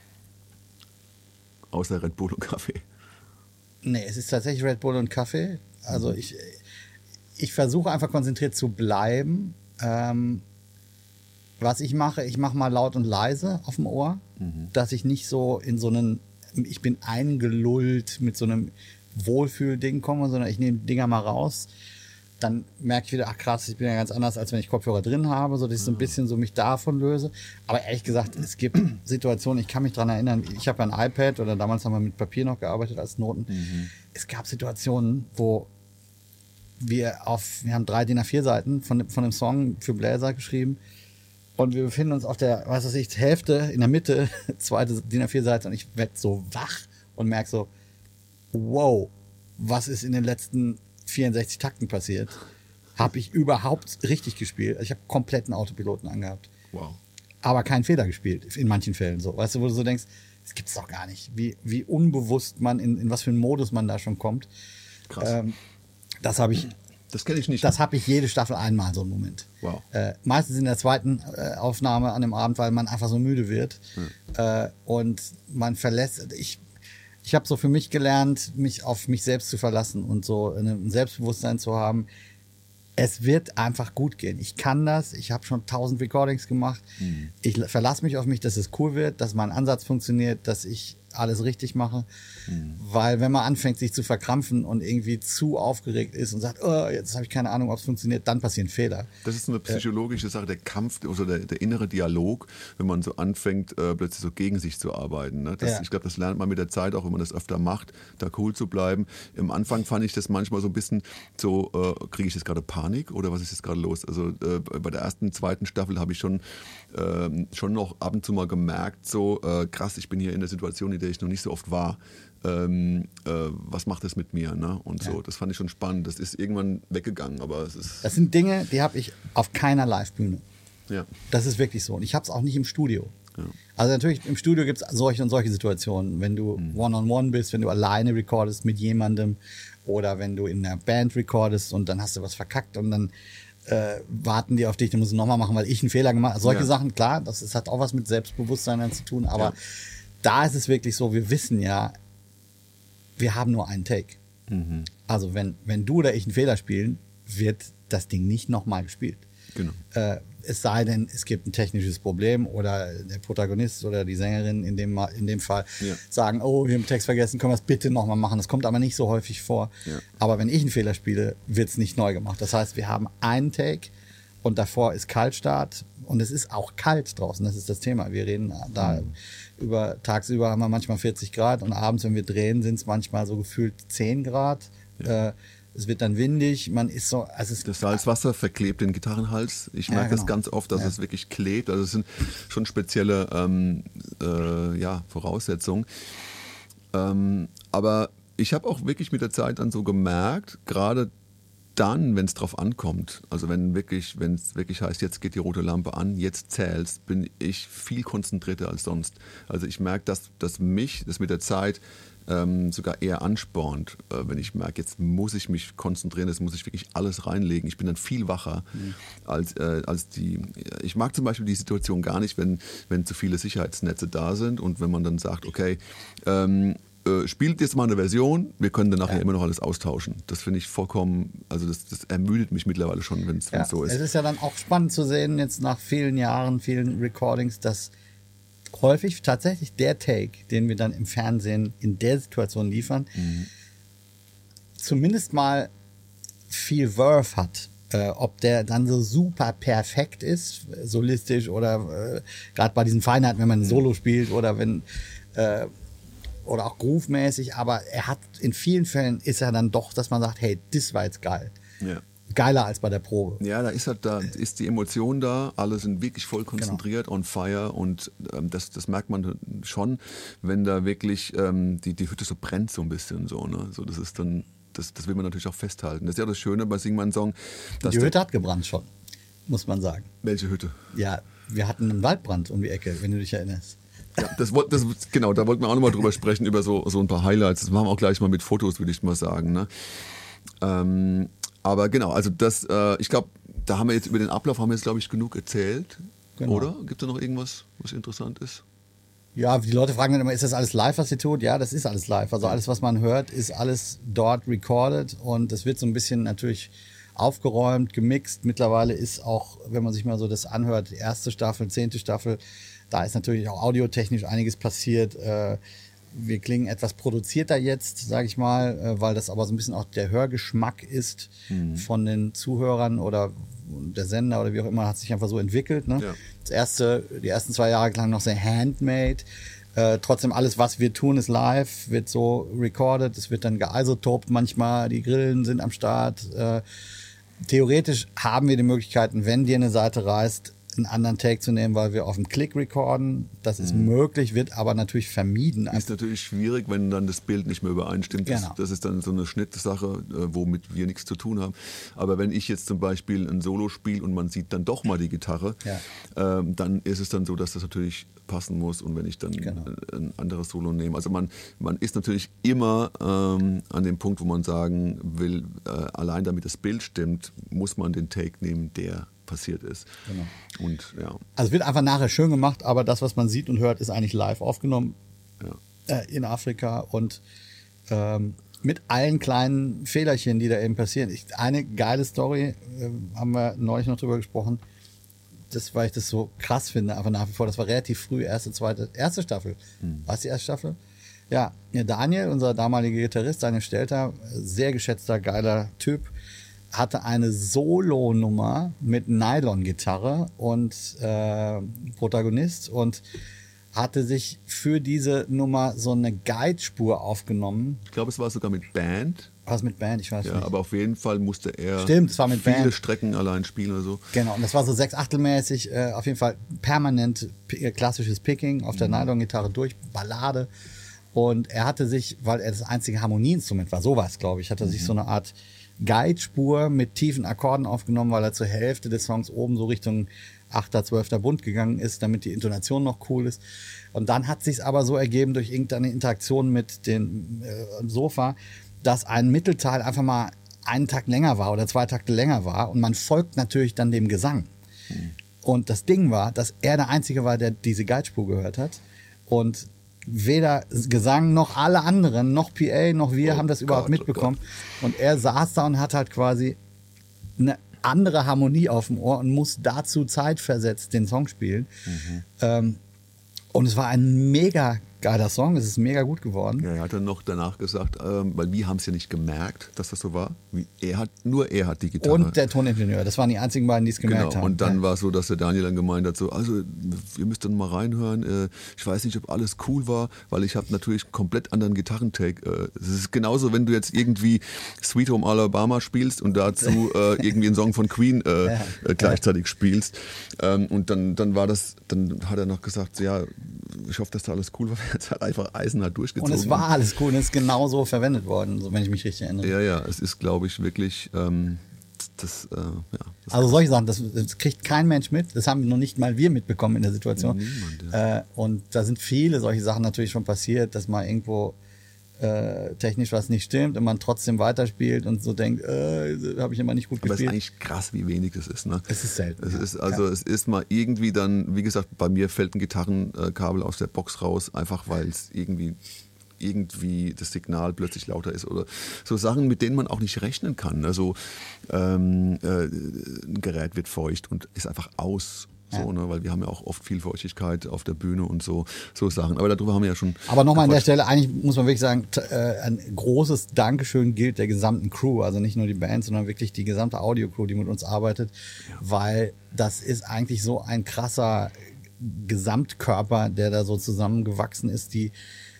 A: Außer Red Bull und Kaffee.
B: Nee, es ist tatsächlich Red Bull und Kaffee. Also ich, ich versuche einfach konzentriert zu bleiben. Ähm, was ich mache, ich mache mal laut und leise auf dem Ohr, dass ich nicht so in so einen, ich bin eingelullt mit so einem Wohlfühlding komme, sondern ich nehme Dinger mal raus. Dann merke ich wieder, ach krass, ich bin ja ganz anders, als wenn ich Kopfhörer drin habe, so dass ich so ein bisschen so mich davon löse. Aber ehrlich gesagt, es gibt Situationen, ich kann mich daran erinnern, ich habe ja ein iPad oder damals haben wir mit Papier noch gearbeitet als Noten. Es gab Situationen, wo wir auf, wir haben drei D I N A vier Seiten von, von einem Song für Bläser geschrieben und wir befinden uns auf der, was weiß ich, Hälfte, in der Mitte, zweite D I N A vier Seite und ich werde so wach und merke so, wow, was ist in den letzten vierundsechzig Takten passiert? Habe ich überhaupt richtig gespielt? Ich habe kompletten Autopiloten angehabt.
A: Wow.
B: Aber keinen Fehler gespielt, in manchen Fällen so. Weißt du, wo du so denkst, das gibt's doch gar nicht. Wie, wie unbewusst man, in, in was für einen Modus man da schon kommt.
A: Krass.
B: Ähm, das habe ich,
A: das kenne ich nicht.
B: das habe ich jede Staffel einmal, so einen Moment.
A: Wow.
B: Äh, meistens in der zweiten äh, Aufnahme an dem Abend, weil man einfach so müde wird. Äh, und man verlässt, ich, ich habe so für mich gelernt, mich auf mich selbst zu verlassen und so ein Selbstbewusstsein zu haben. Es wird einfach gut gehen. Ich kann das. Ich habe schon tausend Recordings gemacht. Mhm. Ich verlasse mich auf mich, dass es cool wird, dass mein Ansatz funktioniert, dass ich alles richtig mache. Mhm. Weil wenn man anfängt, sich zu verkrampfen und irgendwie zu aufgeregt ist und sagt, oh, jetzt habe ich keine Ahnung, ob es funktioniert, dann passieren Fehler.
A: Das ist eine psychologische Sache, der Kampf, also der, der innere Dialog, wenn man so anfängt, äh, plötzlich so gegen sich zu arbeiten. Ne? Das,
B: Ja.
A: Ich glaube, das lernt man mit der Zeit auch, wenn man das öfter macht, da cool zu bleiben. Im Anfang fand ich das manchmal so ein bisschen so, äh, kriege ich jetzt gerade Panik oder was ist jetzt gerade los? Also äh, bei der ersten, zweiten Staffel habe ich schon, äh, schon noch ab und zu mal gemerkt, so äh, krass, ich bin hier in der Situation, in der ich noch nicht so oft war. Ähm, äh, was macht das mit mir? Ne? Und so,
B: Ja.
A: das fand ich schon spannend. Das ist irgendwann weggegangen, aber es ist,
B: Das sind Dinge, die habe ich auf keiner Live-Bühne.
A: ja.
B: Das ist wirklich so. Und ich habe es auch nicht im Studio.
A: Ja.
B: Also natürlich, im Studio gibt es solche und solche Situationen. Wenn du
A: Mhm.
B: one-on-one bist, wenn du alleine recordest mit jemandem oder wenn du in einer Band recordest und dann hast du was verkackt und dann äh, warten die auf dich, dann musst du nochmal machen, weil ich einen Fehler gemacht habe. Solche
A: Ja.
B: Sachen, klar, das ist, hat auch was mit Selbstbewusstsein dann zu tun, aber
A: Ja.
B: da ist es wirklich so, wir wissen ja, wir haben nur einen Take.
A: Mhm.
B: Also wenn, wenn du oder ich einen Fehler spielen, wird das Ding nicht nochmal gespielt.
A: Genau.
B: Äh, es sei denn, es gibt ein technisches Problem oder der Protagonist oder die Sängerin in dem, Ma- in dem Fall
A: Ja.
B: sagen, oh, wir haben den Text vergessen, können wir es bitte nochmal machen. Das kommt aber nicht so häufig vor.
A: Ja.
B: Aber wenn ich einen Fehler spiele, wird es nicht neu gemacht. Das heißt, wir haben einen Take und davor ist Kaltstart und es ist auch kalt draußen. Das ist das Thema. Wir reden da
A: Mhm.
B: über, tagsüber haben wir manchmal vierzig Grad und abends, wenn wir drehen, sind es manchmal so gefühlt zehn Grad. Äh, es wird dann windig, man ist so, also es
A: Das Salzwasser verklebt den Gitarrenhals. Ich
B: Ja,
A: merke das
B: genau.
A: ganz oft, dass
B: Ja.
A: es wirklich klebt. Also es sind schon spezielle ähm, äh, ja, Voraussetzungen. Ähm, aber ich habe auch wirklich mit der Zeit dann so gemerkt, gerade dann, wenn es drauf ankommt, also wenn wirklich, wenn es wirklich heißt, jetzt geht die rote Lampe an, jetzt zählst, bin ich viel konzentrierter als sonst. Also ich merke, dass, dass mich das mit der Zeit ähm, sogar eher anspornt, äh, wenn ich merke, jetzt muss ich mich konzentrieren, jetzt muss ich wirklich alles reinlegen. Ich bin dann viel wacher mhm. als, äh, als die. Ich mag zum Beispiel die Situation gar nicht, wenn, wenn zu viele Sicherheitsnetze da sind und wenn man dann sagt, okay, ähm, Äh, spielt jetzt mal eine Version, wir können dann nachher ja. immer noch alles austauschen. Das finde ich vollkommen, also das, das ermüdet mich mittlerweile schon, wenn es
B: ja,
A: so ist.
B: Es ist ja dann auch spannend zu sehen, jetzt nach vielen Jahren, vielen Recordings, dass häufig tatsächlich der Take, den wir dann im Fernsehen in der Situation liefern, mhm. zumindest mal viel Verve hat. Äh, ob der dann so super perfekt ist, solistisch oder äh, gerade bei diesen Feinheiten, wenn man ein Solo spielt oder wenn äh, oder auch groove-mäßig, aber er hat, in vielen Fällen ist er dann doch, dass man sagt, hey, das war jetzt geil.
A: Ja.
B: Geiler als bei der Probe.
A: Ja, da ist halt, da ist die Emotion da, alle sind wirklich voll konzentriert, genau. on fire und ähm, das, das merkt man schon, wenn da wirklich ähm, die, die Hütte so brennt so ein bisschen so, ne? So, das ist dann, das, das will man natürlich auch festhalten. Das ist ja das Schöne bei Sing mein Song.
B: Die Hütte hat gebrannt schon, muss man sagen.
A: Welche Hütte?
B: Ja, wir hatten einen Waldbrand um die Ecke, wenn du dich erinnerst.
A: Ja, das, das, genau, da wollten wir auch nochmal drüber sprechen, über so, so ein paar Highlights. Das machen wir auch gleich mal mit Fotos, würde ich mal sagen. Ne? Ähm, aber genau, also das, äh, ich glaube, da haben wir jetzt über den Ablauf haben wir jetzt, glaube ich, genug erzählt. Genau. Oder? Gibt es da noch irgendwas, was interessant ist?
B: Ja, die Leute fragen dann immer, ist das alles live, was ihr tut? Ja, das ist alles live. Also alles, was man hört, ist alles dort recorded und das wird so ein bisschen natürlich aufgeräumt, gemixt. Mittlerweile ist auch, wenn man sich mal so das anhört, die erste Staffel, zehnte Staffel, da ist natürlich auch audiotechnisch einiges passiert. Wir klingen etwas produzierter jetzt, sage ich mal, weil das aber so ein bisschen auch der Hörgeschmack ist mhm. von den Zuhörern oder der Sender oder wie auch immer, hat sich einfach so entwickelt. Ne? Ja. Das erste, die ersten zwei Jahre klang noch sehr handmade. Äh, trotzdem alles, was wir tun, ist live, wird so recorded, es wird dann geisotopt manchmal, die Grillen sind am Start. Äh, theoretisch haben wir die Möglichkeiten, wenn dir eine Seite reißt, einen anderen Take zu nehmen, weil wir auf dem Klick recorden. Das ist mhm. möglich, wird aber natürlich vermieden.
A: Ist natürlich schwierig, wenn dann das Bild nicht mehr übereinstimmt.
B: Genau.
A: Das, das ist dann so eine Schnittsache, womit wir nichts zu tun haben. Aber wenn ich jetzt zum Beispiel ein Solo spiele und man sieht dann doch mal die Gitarre, ja. ähm, dann ist es dann so, dass das natürlich passen muss. Und wenn ich dann genau. ein anderes Solo nehme. Also man, man ist natürlich immer ähm, an dem Punkt, wo man sagen will, äh, allein damit das Bild stimmt, muss man den Take nehmen, der passiert ist. Genau. Und, ja.
B: Also es wird einfach nachher schön gemacht, aber das, was man sieht und hört, ist eigentlich live aufgenommen ja. äh, in Afrika und ähm, mit allen kleinen Fehlerchen, die da eben passieren. Ich, eine geile Story, äh, haben wir neulich noch drüber gesprochen, das, weil ich das so krass finde, aber nach wie vor, das war relativ früh, erste, zweite, erste Staffel. Hm. War es die erste Staffel? Ja, Daniel, unser damaliger Gitarrist, Daniel Stelter, sehr geschätzter, geiler Typ, hatte eine Solo-Nummer mit Nylon-Gitarre und äh, Protagonist und hatte sich für diese Nummer so eine Guide-Spur aufgenommen.
A: Ich glaube, es war sogar mit Band.
B: Was mit Band, ich weiß
A: ja,
B: nicht.
A: Aber auf jeden Fall musste er
B: Stimmt, es war mit
A: viele
B: Band.
A: Strecken allein spielen oder so.
B: Genau, und das war so sechs-achtelmäßig, äh, auf jeden Fall permanent p- klassisches Picking auf der mhm. Nylon-Gitarre durch, Ballade. Und er hatte sich, weil er das einzige Harmonieinstrument war, sowas, glaube ich, hatte mhm. sich so eine Art Guide-Spur mit tiefen Akkorden aufgenommen, weil er zur Hälfte des Songs oben so Richtung achter, zwölfter Bund gegangen ist, damit die Intonation noch cool ist. Und dann hat sich's aber so ergeben durch irgendeine Interaktion mit dem äh, Sofa, dass ein Mittelteil einfach mal einen Takt länger war oder zwei Takte länger war und man folgt natürlich dann dem Gesang. Mhm. Und das Ding war, dass er der Einzige war, der diese Guide-Spur gehört hat und weder Gesang noch alle anderen, noch P A, noch wir
A: oh
B: haben das
A: Gott,
B: überhaupt mitbekommen. Oh und er saß da und hat halt quasi eine andere Harmonie auf dem Ohr und muss dazu zeitversetzt den Song spielen. Mhm. Ähm, und es war ein mega geiler Song, es ist mega gut geworden.
A: Ja, er hat dann noch danach gesagt, ähm, weil wir haben es ja nicht gemerkt, dass das so war. Wie er hat, nur er hat die Gitarre.
B: Und der Toningenieur, das waren die einzigen beiden, die es gemerkt
A: genau.
B: haben.
A: Und dann
B: ja.
A: war es so, dass der Daniel dann gemeint hat, so, also ihr müsst dann mal reinhören. Äh, ich weiß nicht, ob alles cool war, weil ich habe natürlich einen komplett anderen Gitarrentake. Äh, es ist genauso, wenn du jetzt irgendwie Sweet Home Alabama spielst und dazu äh, irgendwie einen Song von Queen äh, ja. äh, gleichzeitig spielst. Ähm, und dann, dann war das, dann hat er noch gesagt, so, ja, ich hoffe, dass da alles cool war. Es hat einfach eisenhart durchgezogen.
B: Und es war alles cool und es ist genauso verwendet worden, so wenn ich mich richtig erinnere.
A: Ja, ja, es ist, glaube ich, wirklich ähm, das, äh, ja. Das
B: also solche Sachen, das, das kriegt kein Mensch mit. Das haben noch nicht mal wir mitbekommen in der Situation.
A: Niemand, ja.
B: äh, und da sind viele solche Sachen natürlich schon passiert, dass mal irgendwo äh, technisch was nicht stimmt und man trotzdem weiterspielt und so denkt, äh, habe ich immer nicht gut
A: Aber
B: gespielt.
A: es ist eigentlich krass, wie wenig das ist. Ne?
B: Es ist selten.
A: Es
B: ja.
A: ist, also
B: ja.
A: es ist mal irgendwie dann, wie gesagt, bei mir fällt ein Gitarrenkabel aus der Box raus, einfach weil es irgendwie irgendwie das Signal plötzlich lauter ist oder so Sachen, mit denen man auch nicht rechnen kann. Also ähm, äh, ein Gerät wird feucht und ist einfach aus. So,
B: Ja.
A: ne, weil wir haben ja auch oft viel Feuchtigkeit auf der Bühne und so, so Sachen. Aber darüber haben wir ja schon.
B: Aber nochmal an der
A: gequatscht.
B: Stelle, eigentlich muss man wirklich sagen, t- äh, ein großes Dankeschön gilt der gesamten Crew, also nicht nur die Band, sondern wirklich die gesamte Audio-Crew, die mit uns arbeitet, ja. weil das ist eigentlich so ein krasser Gesamtkörper, der da so zusammengewachsen ist, die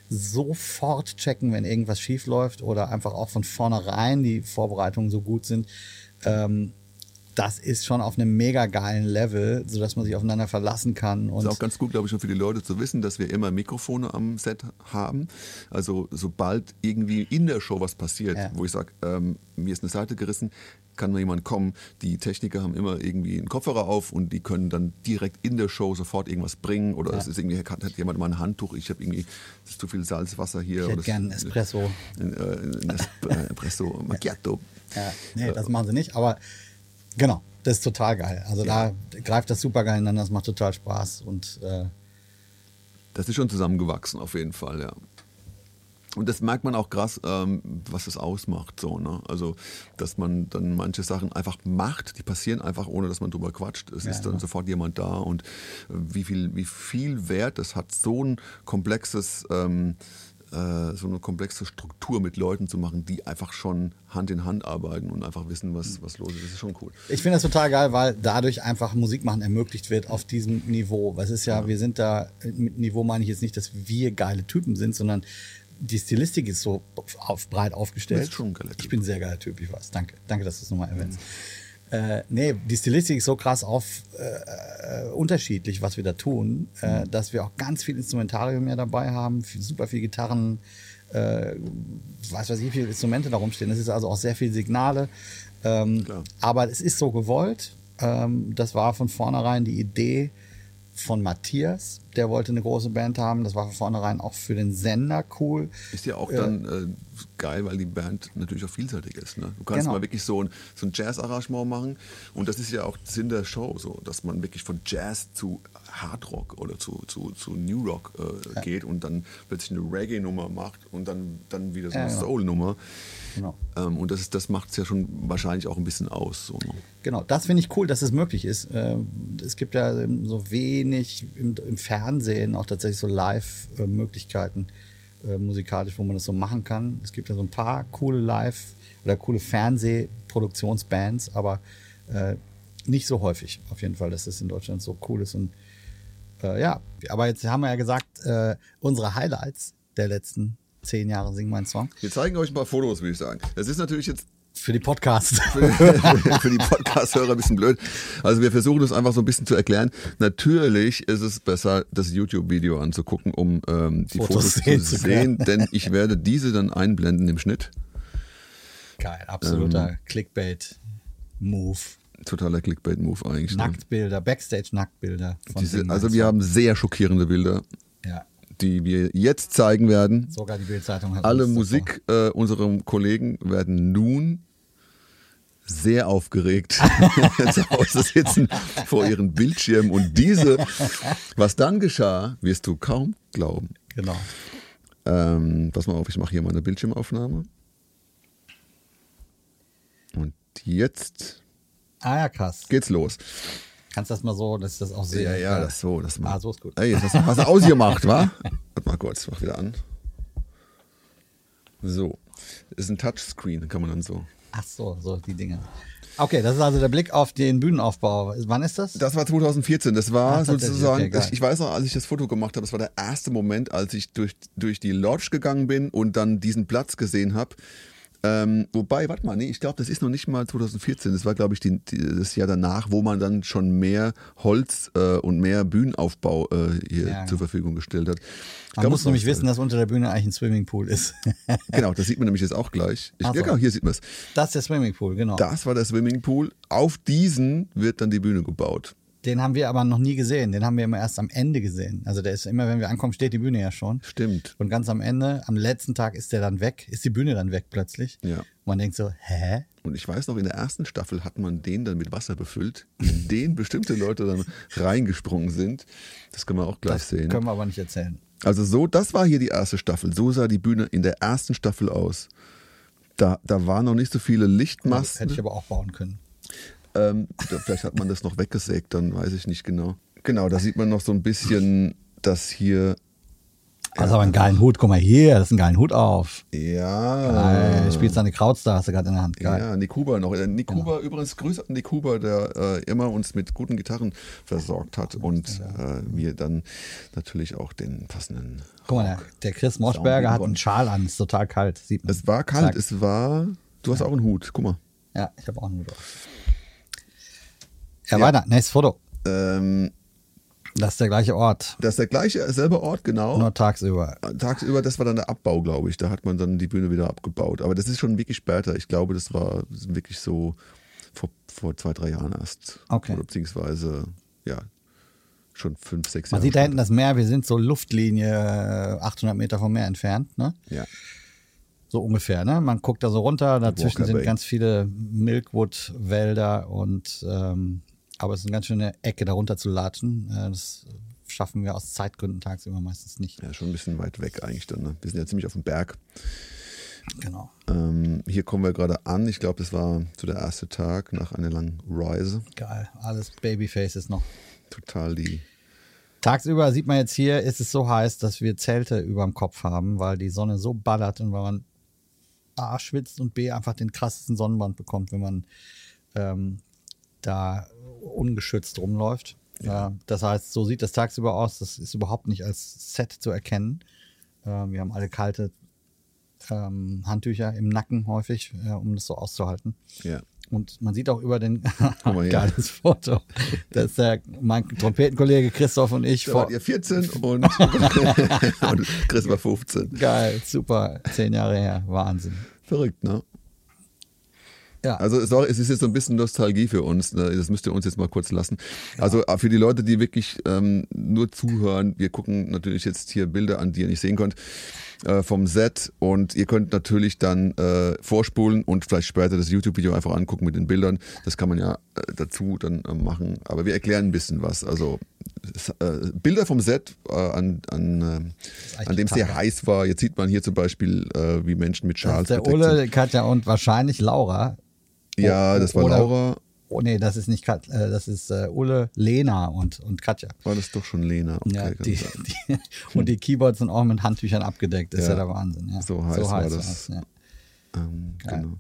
B: sofort checken, wenn irgendwas schief läuft oder einfach auch von vornherein die Vorbereitungen so gut sind. Ähm, das ist schon auf einem mega geilen Level, sodass man sich aufeinander verlassen kann. Und
A: ist auch ganz gut, glaube ich, schon für die Leute zu wissen, dass wir immer Mikrofone am Set haben. Also sobald irgendwie in der Show was passiert,
B: Ja.
A: wo ich sage, ähm, mir ist eine Seite gerissen, kann mal jemand kommen. Die Techniker haben immer irgendwie einen Kopfhörer auf und die können dann direkt in der Show sofort irgendwas bringen. Oder
B: Ja.
A: es ist irgendwie, hat, hat jemand mal ein Handtuch, ich habe irgendwie, es ist zu viel Salzwasser hier.
B: ich hätte
A: oder
B: gerne einen Espresso.
A: Ein, äh, ein Esp- Espresso Macchiato.
B: Ja, nee, das machen sie nicht, aber genau, das ist total geil. Also
A: Ja.
B: da greift das super geil ineinander, das macht total Spaß und äh,
A: Das ist schon zusammengewachsen, auf jeden Fall, ja. Und das merkt man auch krass, ähm, was es ausmacht. So, ne? Also, dass man dann manche Sachen einfach macht, die passieren einfach, ohne dass man drüber quatscht. Es
B: Ja,
A: ist dann
B: ja.
A: sofort jemand da und äh, wie viel, wie viel Wert das hat, so ein komplexes, ähm, äh, so eine komplexe Struktur mit Leuten zu machen, die einfach schon Hand in Hand arbeiten und einfach wissen, was, was los ist. Das ist schon cool.
B: ich finde das total geil, weil dadurch einfach Musik machen ermöglicht wird auf diesem Niveau. Was ist ja,
A: Ja.
B: wir sind da, mit Niveau meine ich jetzt nicht, dass wir geile Typen sind, sondern die Stilistik ist so auf, breit aufgestellt.
A: Du bist schon ein geiler Typ.
B: Ich bin ein sehr geiler Typ, ich weiß. Danke, danke, dass du es nochmal erwähnst. Äh, nee, die Stilistik ist so krass auf äh, äh, unterschiedlich, was wir da tun, äh, dass wir auch ganz viel Instrumentarium ja dabei haben, viel, super viel Gitarren, äh, weiß was ich, wie viele Instrumente da rumstehen. Es ist also auch sehr viel Signale. Ähm,
A: Klar.
B: aber es ist so gewollt. Ähm, das war von vornherein die Idee von Matthias. Der wollte eine große Band haben. Das war von vornherein auch für den Sender cool.
A: Ist ja auch
B: Äh,
A: dann äh, geil, weil die Band natürlich auch vielseitig ist. Ne? Du kannst
B: Genau.
A: mal wirklich so ein, so ein Jazz-Arrangement machen und das ist ja auch Sinn der Show, so, dass man wirklich von Jazz zu Hardrock oder zu, zu, zu New Rock äh,
B: Ja.
A: geht und dann plötzlich eine Reggae-Nummer macht und dann, dann wieder so
B: Ja,
A: eine
B: genau.
A: Soul-Nummer.
B: Genau.
A: Ähm, und das, ist, das macht es ja schon wahrscheinlich auch ein bisschen aus. So, ne?
B: Genau, das finde ich cool, dass es möglich ist. Ähm, Es gibt ja so wenig im, im Fernsehen auch tatsächlich so Live-Möglichkeiten äh, musikalisch, wo man das so machen kann. Es gibt ja so ein paar coole Live- oder coole Fernsehproduktionsbands, aber äh, nicht so häufig auf jeden Fall, dass das in Deutschland so cool ist. Und äh, ja, aber jetzt haben wir ja gesagt, äh, unsere Highlights der letzten zehn Jahre Sing mein Song
A: Wir zeigen euch ein paar Fotos, würde ich sagen. Das ist natürlich jetzt
B: für die Podcasts.
A: für die Podcast-Hörer ein bisschen blöd. Also wir versuchen das einfach so ein bisschen zu erklären. Natürlich ist es besser, das YouTube-Video anzugucken, um ähm, die
B: Fotos
A: Fotos,
B: sehen
A: zu
B: zu
A: sehen, denn ich werde diese dann einblenden im Schnitt.
B: Geil, absoluter Clickbait-Move.
A: Totaler Clickbait-Move eigentlich. Ne?
B: Nacktbilder, Backstage-Nacktbilder. von
A: Diese,
B: Sing mein
A: also wir
B: Song.
A: haben sehr schockierende Bilder,
B: Ja,
A: die wir jetzt zeigen werden.
B: sogar die Bildzeitung hat
A: Alle
B: uns
A: Musik äh, unserer Kollegen werden nun sehr aufgeregt zu Hause sitzen vor ihren Bildschirmen und diese, was dann geschah, wirst du kaum glauben.
B: davor. Genau.
A: Ähm, pass mal auf, ich mache hier mal eine Bildschirmaufnahme. Und jetzt
B: Ah ja, krass.
A: geht's los.
B: Kannst du das mal so, dass ich das auch sehe?
A: Ja, ja, das so. Das
B: Ah, so ist gut.
A: Ey, jetzt hast du was ausgemacht, wa? Warte mal kurz, mach wieder an. So, das ist ein Touchscreen, kann man dann so.
B: Ach so, so die Dinge. Okay, das ist also der Blick auf den Bühnenaufbau. Wann ist das?
A: Das war zwanzig vierzehn, das war
B: Ah, tatsächlich,
A: sozusagen,
B: okay, geil.
A: ich weiß noch, als ich das Foto gemacht habe, das war der erste Moment, als ich durch, durch die Lodge gegangen bin und dann diesen Platz gesehen habe. Ähm, wobei, warte mal, nee, ich glaube, das ist noch nicht mal zwanzig vierzehn. Das war, glaube ich, die, die, das Jahr danach, wo man dann schon mehr Holz äh, und mehr Bühnenaufbau äh, hier
B: Ja,
A: zur Verfügung gestellt hat. Ich
B: Man
A: glaub,
B: muss
A: das war
B: nämlich
A: das-
B: wissen, dass unter der Bühne eigentlich ein Swimmingpool ist.
A: Genau, das sieht man nämlich jetzt auch gleich. Ich,
B: Ach
A: ja,
B: so.
A: genau, hier sieht man es.
B: Das ist der Swimmingpool, genau.
A: Das war der Swimmingpool. Auf diesen wird dann die Bühne gebaut.
B: Den haben wir aber noch nie gesehen. Den haben wir immer erst am Ende gesehen. Also der ist immer, wenn wir ankommen, steht die Bühne ja schon.
A: Stimmt.
B: Und ganz am Ende, am letzten Tag ist der dann weg, ist die Bühne dann weg plötzlich.
A: Ja.
B: Und man denkt so, hä?
A: Und ich weiß noch, in der ersten Staffel hat man den dann mit Wasser befüllt, in den bestimmte Leute dann reingesprungen sind. Das können wir auch gleich
B: Das
A: sehen.
B: können wir aber nicht erzählen.
A: Also so, das war hier die erste Staffel. So sah die Bühne in der ersten Staffel aus. Da, da waren noch nicht so viele Lichtmasten.
B: Hätte ich aber auch bauen können.
A: Ähm, da- vielleicht hat man das noch weggesägt, dann weiß ich nicht genau. Genau, da sieht man noch so ein bisschen, dass hier,
B: Das ist aber einen geilen Hut. Guck mal hier, das ist ein geilen Hut auf.
A: ja,
B: Geil. Spielst deine Krautstar, hast du gerade in der Hand. Geil.
A: ja, Nick Huber noch. Äh, Nick Huber, übrigens, Grüße an Nick Huber, der äh, immer uns mit guten Gitarren versorgt hat und äh, mir dann natürlich auch den passenden
B: Guck mal, der,
A: Rock.
B: der Chris Moschberger hat
A: Sound
B: einen Schal an, ist total kalt. Sieht man.
A: Es war kalt,
B: Zack.
A: es war, du hast auch einen Hut, guck mal.
B: Ja, ich habe auch einen Hut auf. Ja,
A: Ja.
B: weiter. Nächstes Foto.
A: Ähm,
B: Das ist der gleiche Ort,
A: das ist der gleiche, selbe Ort, genau.
B: nur tagsüber.
A: Tagsüber, das war dann der Abbau, glaube ich. Da hat man dann die Bühne wieder abgebaut. Aber das ist schon wirklich später. Ich glaube, das war wirklich so vor, vor zwei, drei Jahren erst.
B: Okay.
A: Oder beziehungsweise, ja, schon fünf, sechs
B: Man
A: Jahre.
B: sieht da hinten das Meer, wir sind so Luftlinie achthundert Meter vom Meer entfernt, ne?
A: Ja.
B: So ungefähr, ne? Man guckt da so runter, dazwischen
A: Walker
B: sind
A: Bay.
B: ganz viele Milkwood-Wälder und ähm, aber es ist eine ganz schöne Ecke, da runter zu latschen. Äh, das schaffen wir aus Zeitgründen tagsüber meistens nicht.
A: Ja, schon ein bisschen weit weg eigentlich dann. Ne? Wir sind ja ziemlich auf dem Berg.
B: Genau.
A: Ähm, hier kommen wir gerade an. Ich glaube, das war so der erste Tag nach einer langen Reise.
B: Geil. Alles Babyfaces noch.
A: Total die.
B: Tagsüber sieht man jetzt hier, ist es so heiß, dass wir Zelte über dem Kopf haben, weil die Sonne so ballert und weil man A schwitzt und B einfach den krassesten Sonnenbrand bekommt, wenn man ähm, da ungeschützt rumläuft.
A: Ja.
B: Äh, das heißt, so sieht das tagsüber aus. Das ist überhaupt nicht als Set zu erkennen. Äh, wir haben alle kalte ähm, Handtücher im Nacken häufig, äh, um das so auszuhalten.
A: Ja.
B: Und man sieht auch über den
A: mal hier.
B: geiles Foto, dass der, mein Trompetenkollege Christoph und ich
A: Da
B: vor
A: wart ihr vierzehn und, und Chris war fünfzehn.
B: geil, super, zehn Jahre her, Wahnsinn.
A: Verrückt, ne?
B: Ja,
A: Also sorry, es ist jetzt so ein bisschen Nostalgie für uns. Ne? Das müsst ihr uns jetzt mal kurz lassen. Also für die Leute, die wirklich ähm, nur zuhören, wir gucken natürlich jetzt hier Bilder an, die ihr nicht sehen könnt, äh, vom Set. Und ihr könnt natürlich dann äh, vorspulen und vielleicht später das YouTube-Video einfach angucken mit den Bildern. Das kann man ja äh, dazu dann äh, machen. Aber wir erklären ein bisschen was. Also es, äh, Bilder vom Set, äh, an, an, äh, an dem es
B: total
A: sehr
B: geil.
A: heiß war. Jetzt sieht man hier zum Beispiel, äh, wie Menschen mit
B: das
A: Schals
B: ist der
A: bedeckt
B: Ulle,
A: sind.
B: Katja und wahrscheinlich Laura.
A: Ja, das war
B: Oder-
A: Laura.
B: Oh nee, das ist nicht Kat, äh, das ist äh, Ulle, Lena und, und Katja.
A: War das doch schon Lena? Okay,
B: Ja,
A: kann
B: die,
A: sein.
B: die, und die Keyboards sind auch mit Handtüchern abgedeckt. Das ist
A: Ja.
B: ja der Wahnsinn. Ja.
A: So heiß war das.
B: war's, ja.
A: Ähm,
B: Geil.
A: genau.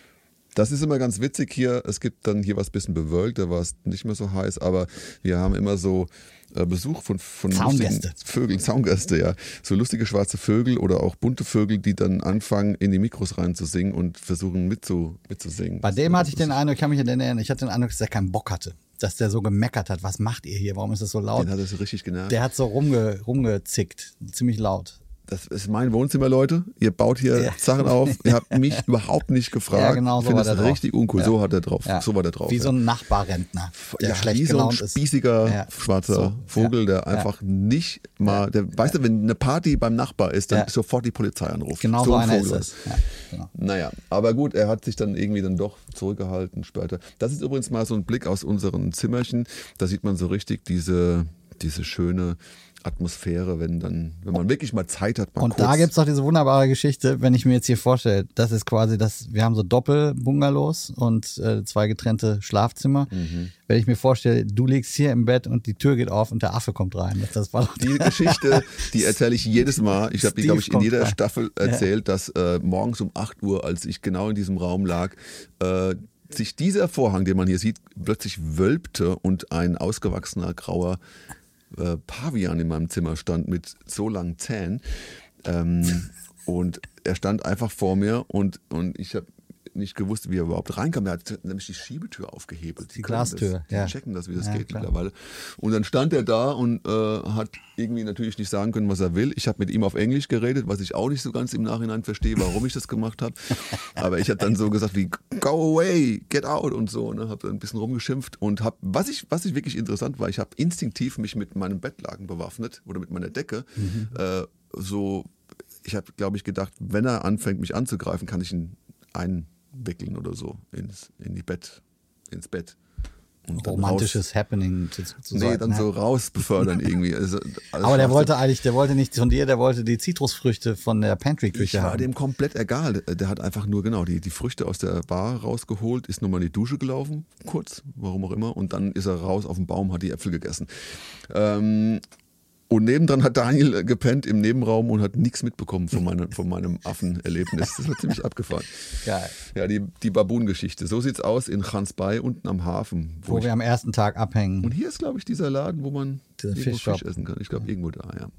A: Das ist immer ganz witzig hier. Es gibt dann hier was bisschen bewölkt, da war es nicht mehr so heiß, aber wir haben immer so äh, Besuch von, von
B: Zaungäste.
A: lustigen Vögeln, Zaungäste, ja. So lustige schwarze Vögel oder auch bunte Vögel, die dann anfangen, in die Mikros reinzusingen und versuchen mitzu, mitzusingen.
B: Bei dem hatte ich den Eindruck, ich kann mich an den erinnern, ich hatte den Eindruck, dass er keinen Bock hatte. Dass der so gemeckert hat, was macht ihr hier, warum ist das so laut?
A: Den hat das richtig genervt.
B: Der hat so rumge, rumgezickt, ziemlich laut.
A: Das ist mein Wohnzimmer, Leute. Ihr baut hier
B: Ja.
A: Sachen auf. Ihr habt mich überhaupt nicht gefragt.
B: Ja, genau, so
A: ich finde
B: war
A: das
B: der drauf.
A: richtig uncool.
B: Ja.
A: So hat er drauf.
B: Ja.
A: So war der drauf.
B: Wie
A: ja.
B: so ein Nachbarrentner, der
A: ja,
B: schlecht
A: wie so ein
B: gelaunt ist.
A: spießiger
B: Ja.
A: schwarzer
B: So,
A: Vogel,
B: ja.
A: der einfach nicht mal, der, weißt du, wenn eine Party beim Nachbar ist, dann
B: Ja.
A: sofort die Polizei anruft.
B: Genau so
A: ein
B: einer ist
A: Vogel.
B: es. Ja, genau.
A: Naja, aber gut, er hat sich dann irgendwie dann doch zurückgehalten später. Das ist übrigens mal so ein Blick aus unseren Zimmerchen. Da sieht man so richtig diese, diese schöne Atmosphäre, wenn dann, wenn man wirklich mal Zeit hat, mal
B: Und
A: kurz.
B: da gibt es doch diese wunderbare Geschichte, wenn ich mir jetzt hier vorstelle, das ist quasi das, wir haben so Doppelbungalows und äh, zwei getrennte Schlafzimmer.
A: Mhm.
B: Wenn ich mir vorstelle, du liegst hier im Bett und die Tür geht auf und der Affe kommt rein. Das, das war doch
A: Die Geschichte, die erzähle ich jedes Mal. Ich habe die,
B: Steve
A: glaube ich, in
B: kommt
A: jeder
B: rein.
A: Staffel erzählt, dass äh, morgens um acht Uhr, als ich genau in diesem Raum lag, äh, sich dieser Vorhang, den man hier sieht, plötzlich wölbte und ein ausgewachsener grauer äh, Pavian in meinem Zimmer stand mit so langen Zähnen. Ähm, und er stand einfach vor mir und, und ich habe nicht gewusst, wie er überhaupt reinkam. Er hat nämlich die Schiebetür aufgehebelt.
B: Die Glastür,
A: das, die
B: ja.
A: checken das, wie das
B: Ja,
A: geht
B: klar.
A: mittlerweile. Und dann stand er da und äh, hat irgendwie natürlich nicht sagen können, was er will. Ich habe mit ihm auf Englisch geredet, was ich auch nicht so ganz im Nachhinein verstehe, warum ich das gemacht habe. Aber ich habe dann so gesagt wie, go away, get out und so. Ne? Habe dann ein bisschen rumgeschimpft und habe, was ich, was ich wirklich interessant war, ich habe instinktiv mich mit meinem Bettlaken bewaffnet oder mit meiner Decke. Mhm. Äh, so, ich habe, glaube ich, gedacht, wenn er anfängt, mich anzugreifen, kann ich ihn einwickeln oder so ins, in die Bett, ins Bett. Und dann
B: romantisches
A: raus,
B: Happening zu, zu
A: Nee, dann so raus befördern irgendwie. Also,
B: aber der wollte eigentlich, der wollte nicht von dir, der wollte die Zitrusfrüchte von der Pantry-Küche haben.
A: Ich war dem komplett egal. Der hat einfach nur genau die, die Früchte aus der Bar rausgeholt, ist nochmal in die Dusche gelaufen, kurz, warum auch immer, und dann ist er raus auf den Baum, hat die Äpfel gegessen. Ähm, Und nebendran hat Daniel gepennt im Nebenraum und hat nichts mitbekommen von, meine, von meinem Affenerlebnis. Das war ziemlich abgefahren.
B: Geil.
A: Ja, die, die Baboon-Geschichte. So sieht's aus in Chansbai unten am Hafen.
B: Wo, wo wir
A: ich,
B: am ersten Tag abhängen.
A: Und hier ist, glaube ich, dieser Laden, wo man
B: dieser
A: irgendwo
B: Fischshop.
A: Fisch essen kann. Ich glaube, irgendwo da, ja.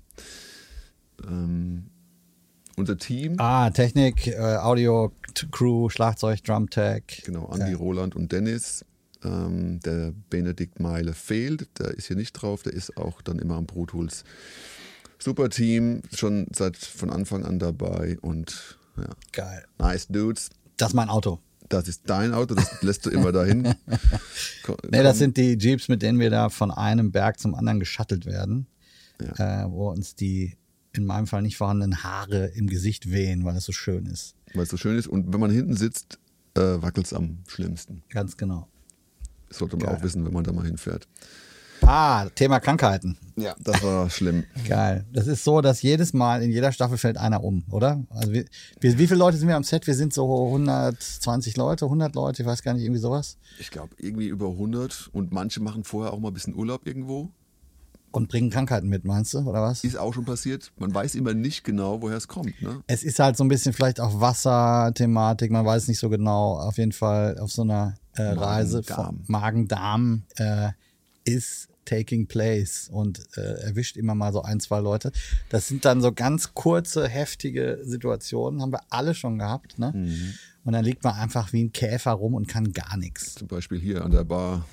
A: Ähm, unser Team.
B: Ah, Technik, äh, Audio, T- Crew, Schlagzeug, Drumtech.
A: Genau, Andi,
B: ja.
A: Roland und Dennis. Ähm, der Benedikt Meile fehlt, der ist hier nicht drauf, der ist auch dann immer am Pro Tools. Super Team, schon seit von Anfang an dabei und ja.
B: Geil.
A: Nice Dudes.
B: Das ist mein Auto.
A: Das ist dein Auto, das lässt du immer dahin. Komm,
B: nee, das sind die Jeeps, mit denen wir da von einem Berg zum anderen geschattelt werden,
A: ja.
B: äh, wo uns die in meinem Fall nicht vorhandenen Haare im Gesicht wehen, weil es so schön ist.
A: Weil es so schön ist und wenn man hinten sitzt, äh, wackelt es am schlimmsten.
B: Ganz genau.
A: Das sollte man
B: Geil.
A: auch wissen, wenn man da mal hinfährt.
B: Ah, Thema Krankheiten.
A: Ja, das war schlimm.
B: Geil. Das ist so, dass jedes Mal in jeder Staffel fällt einer um, oder? Also wir, wir, wie viele Leute sind wir am Set? Wir sind so hundertzwanzig Leute, hundert Leute, ich weiß gar nicht, irgendwie sowas.
A: Ich glaube, irgendwie über hundert und manche machen vorher auch mal ein bisschen Urlaub irgendwo.
B: Und bringen Krankheiten mit, meinst du, oder was?
A: Ist auch schon passiert. Man weiß immer nicht genau, woher es kommt. Ne?
B: Es ist halt so ein bisschen vielleicht auch Wasserthematik, man weiß nicht so genau. Auf jeden Fall auf so einer äh, Reise von Magen-Darm äh, ist taking place und äh, erwischt immer mal so ein, zwei Leute. Das sind dann so ganz kurze, heftige Situationen, haben wir alle schon gehabt. Ne? Mhm. Und dann liegt man einfach wie ein Käfer rum und kann gar nichts.
A: Zum Beispiel hier an der Bar.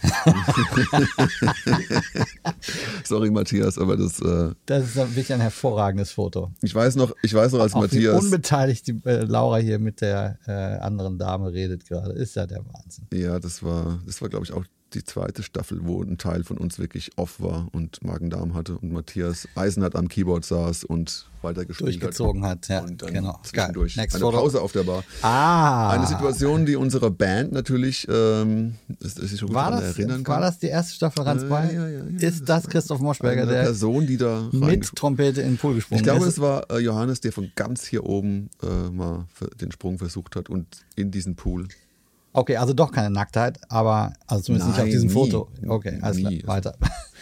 A: Sorry, Matthias, aber das... Äh,
B: das ist wirklich ein hervorragendes Foto.
A: Ich weiß noch, ich weiß noch als
B: auch
A: Matthias...
B: Wie unbeteiligt die äh, Laura hier mit der äh, anderen Dame redet gerade. Ist ja der Wahnsinn.
A: Ja, das war, das war glaube ich, auch die zweite Staffel, wo ein Teil von uns wirklich off war und Magen-Darm hatte und Matthias Eisenhardt am Keyboard saß und weiter gespielt
B: durchgezogen hat.
A: hat.
B: Ja,
A: und dann
B: genau.
A: zwischendurch
B: Next
A: eine
B: Photo.
A: Pause auf der Bar.
B: Ah.
A: Eine Situation, die unsere Band natürlich, ähm, das, das ich schon gut
B: war
A: daran
B: das,
A: erinnern kann.
B: War das die erste Staffel Ransbei?
A: Äh, ja, ja, ja,
B: ist das Christoph Moschberger,
A: eine
B: der
A: Person, die da
B: mit Trompete in den Pool gesprungen
A: ist? Ich glaube,
B: ist?
A: es war äh, Johannes, der von ganz hier oben äh, mal den Sprung versucht hat und in diesen Pool.
B: Okay, also doch keine Nacktheit, aber also zumindest
A: Nein,
B: nicht auf diesem
A: nie.
B: Foto. Okay, alles
A: Nie.
B: klar, weiter.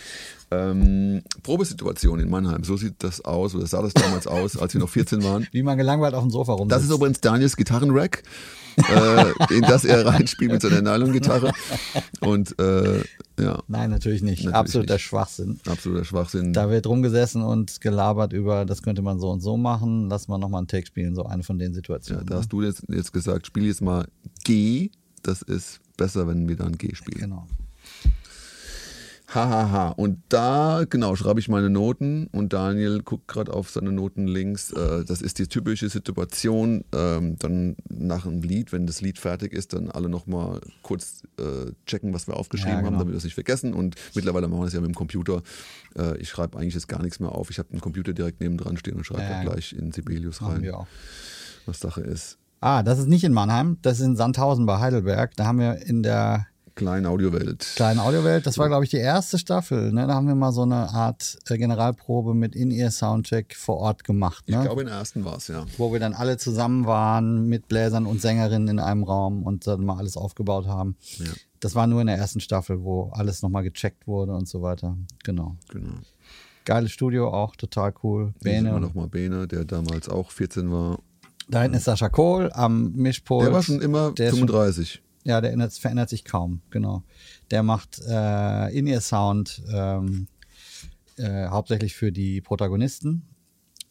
A: Ähm, Probesituation in Mannheim, so sieht das aus, oder sah das damals aus, als wir noch vierzehn waren.
B: Wie man gelangweilt auf dem Sofa rumsitzt.
A: Das ist übrigens Daniels Gitarrenrack, äh, in das er reinspielt mit seiner Nylon-Gitarre. Und äh, ja.
B: Nein, natürlich nicht.
A: Natürlich
B: Absoluter
A: nicht.
B: Schwachsinn.
A: Absoluter Schwachsinn.
B: Da wird rumgesessen und gelabert über, das könnte man so und so machen, lass mal nochmal einen Take spielen, so eine von den Situationen.
A: Ja, da hast du jetzt, jetzt gesagt, spiel jetzt mal G, das ist besser, wenn wir dann G spielen.
B: Genau.
A: Hahaha. Ha, ha. Und da, genau, schreibe ich meine Noten und Daniel guckt gerade auf seine Noten links. Äh, das ist die typische Situation. Ähm, dann nach einem Lied, wenn das Lied fertig ist, dann alle nochmal kurz äh, checken, was wir aufgeschrieben
B: ja, genau.
A: haben, damit wir es nicht vergessen. Und mittlerweile machen wir das ja mit dem Computer. Äh, ich schreibe eigentlich jetzt gar nichts mehr auf. Ich habe den Computer direkt nebendran stehen und schreibe
B: ja,
A: dann gleich in Sibelius
B: machen
A: rein,
B: wir auch.
A: was Sache ist.
B: Ah, das ist nicht in Mannheim, das ist in Sandhausen bei Heidelberg. Da haben wir in der
A: Kleinen Audiowelt.
B: Kleinen Audiowelt, das war, glaube ich, die erste Staffel. Ne? Da haben wir mal so eine Art äh, Generalprobe mit In-Ear-Soundcheck vor Ort gemacht. Ne?
A: Ich glaube, in der ersten war es, ja.
B: Wo wir dann alle zusammen waren mit Bläsern und Sängerinnen in einem Raum und dann mal alles aufgebaut haben.
A: Ja.
B: Das war nur in der ersten Staffel, wo alles nochmal gecheckt wurde und so weiter. Genau.
A: Genau.
B: Geiles Studio, auch total cool.
A: Bene.
B: Bene.
A: Nochmal Bene, der damals auch vierzehn war.
B: Da hinten ist Sascha Kohl am Mischpult.
A: Der war schon immer
B: Der ist
A: fünfunddreißig.
B: Schon, ja, der ändert, verändert sich kaum, genau. Der macht äh, In-Ear-Sound ähm, äh, hauptsächlich für die Protagonisten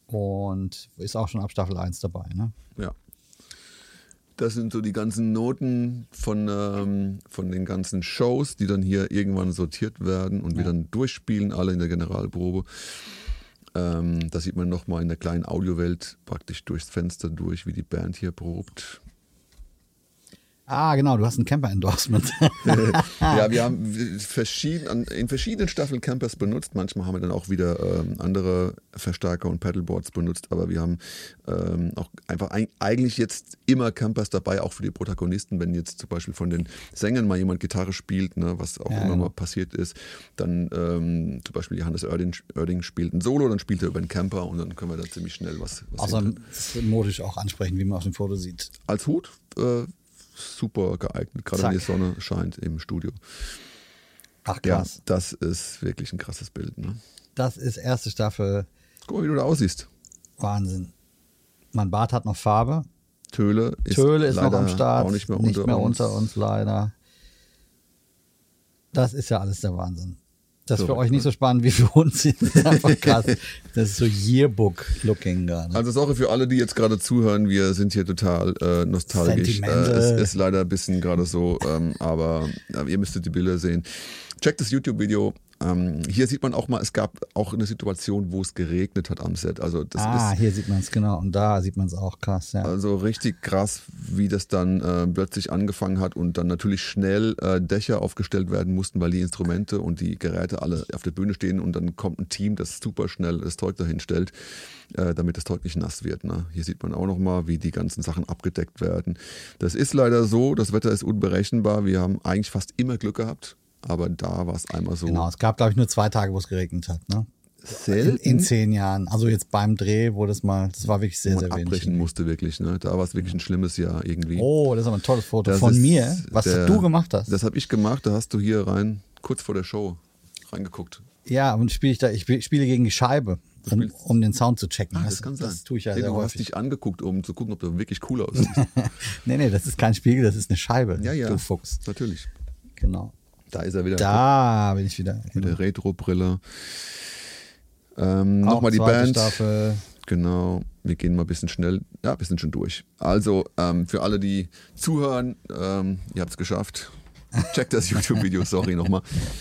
B: Und ist auch schon ab Staffel eins dabei, ne?
A: Ja. Das sind so die ganzen Noten von, ähm, von den ganzen Shows, die dann hier irgendwann sortiert werden und ja. wir dann durchspielen, alle in der Generalprobe. Ähm, da sieht man nochmal in der kleinen Audiowelt praktisch durchs Fenster durch, wie die Band hier probt.
B: Ah, genau, du hast ein Camper-Endorsement.
A: Ja, wir haben verschieden, in verschiedenen Staffeln Campers benutzt. Manchmal haben wir dann auch wieder ähm, andere Verstärker und Pedalboards benutzt. Aber wir haben ähm, auch einfach ein, eigentlich jetzt immer Campers dabei, auch für die Protagonisten. Wenn jetzt zum Beispiel von den Sängern mal jemand Gitarre spielt, ne, was auch ja, immer genau. mal passiert ist, dann ähm, zum Beispiel Johannes Oerding, Oerding spielt ein Solo, dann spielt er über einen Camper und dann können wir da ziemlich schnell was, was
B: Außerdem ist es modisch auch ansprechend, wie man auf dem Foto sieht.
A: Als Hut äh, super geeignet, gerade wenn die Sonne scheint im Studio.
B: Ach krass.
A: Ja, das ist wirklich ein krasses Bild. Ne?
B: Das ist erste Staffel.
A: Guck mal, wie du da aussiehst.
B: Wahnsinn. Mein Bart hat noch Farbe.
A: Töle ist,
B: Töle ist noch am Start.
A: Auch nicht mehr,
B: nicht
A: unter,
B: mehr
A: uns.
B: unter uns leider. Das ist ja alles der Wahnsinn. Das ist für euch nicht so spannend wie für uns. Das ist einfach krass. Das ist so Yearbook-Looking gerade.
A: Also Sache für alle, die jetzt gerade zuhören, wir sind hier total äh, nostalgisch. Äh, es ist leider ein bisschen gerade so, ähm, aber äh, ihr müsstet die Bilder sehen. Checkt das YouTube-Video. Ähm, hier sieht man auch mal, es gab auch eine Situation, wo es geregnet hat am Set. Also das
B: ah,
A: ist,
B: hier sieht man es, genau. Und da sieht man es auch krass, ja.
A: Also richtig krass, wie das dann äh, plötzlich angefangen hat und dann natürlich schnell äh, Dächer aufgestellt werden mussten, weil die Instrumente und die Geräte alle auf der Bühne stehen und dann kommt ein Team, das super schnell das Zeug dahin stellt, äh, damit das Zeug nicht nass wird. Ne? Hier sieht man auch nochmal, wie die ganzen Sachen abgedeckt werden. Das ist leider so, das Wetter ist unberechenbar. Wir haben eigentlich fast immer Glück gehabt. Aber da war es einmal so.
B: Genau, es gab, glaube ich, nur zwei Tage, wo es geregnet hat. Ne?
A: Selten?
B: In, in zehn Jahren. Also jetzt beim Dreh, wo das mal, das war wirklich sehr,
A: wo man
B: sehr wenig.
A: abbrechen musste wirklich. Ne? Da war es wirklich ein schlimmes Jahr irgendwie.
B: Oh, das ist aber ein tolles Foto
A: das
B: von mir, was
A: der,
B: du gemacht hast.
A: Das habe ich gemacht, da hast du hier rein, kurz vor der Show, reingeguckt.
B: Ja, und spiele ich da, ich spiele gegen die Scheibe, um, um den Sound zu checken.
A: Ah, das,
B: das
A: kann sein.
B: Das tue ich ja
A: nee,
B: sehr
A: du
B: häufig.
A: hast dich angeguckt, um zu gucken, ob du wirklich cool aussiehst.
B: nee, nee, das ist kein Spiegel, das ist eine Scheibe.
A: Ja, ja.
B: Du Fuchs.
A: Natürlich.
B: Genau.
A: Da ist er wieder.
B: Da bin ich wieder.
A: Mit
B: Genau.
A: der Retro-Brille. Ähm, Nochmal die
B: zweite
A: Band.
B: Staffel.
A: Genau. Wir gehen mal ein bisschen schnell. Ja, wir sind schon durch. Also, ähm, für alle, die zuhören, ähm, ihr habt es geschafft. Checkt das YouTube-Video, sorry nochmal.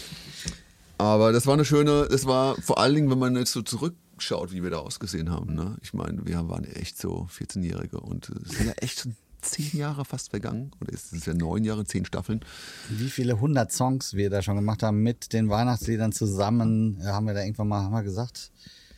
A: Aber das war eine schöne, es war vor allen Dingen, wenn man jetzt so zurückschaut, wie wir da ausgesehen haben. Ne? Ich meine, wir waren echt so vierzehnjährige und es sind ja echt schon zehn Jahre fast vergangen. Oder ist es ja neun Jahre, zehn Staffeln.
B: Wie viele hundert Songs wir da schon gemacht haben mit den Weihnachtsliedern zusammen, haben wir da irgendwann mal, haben wir gesagt,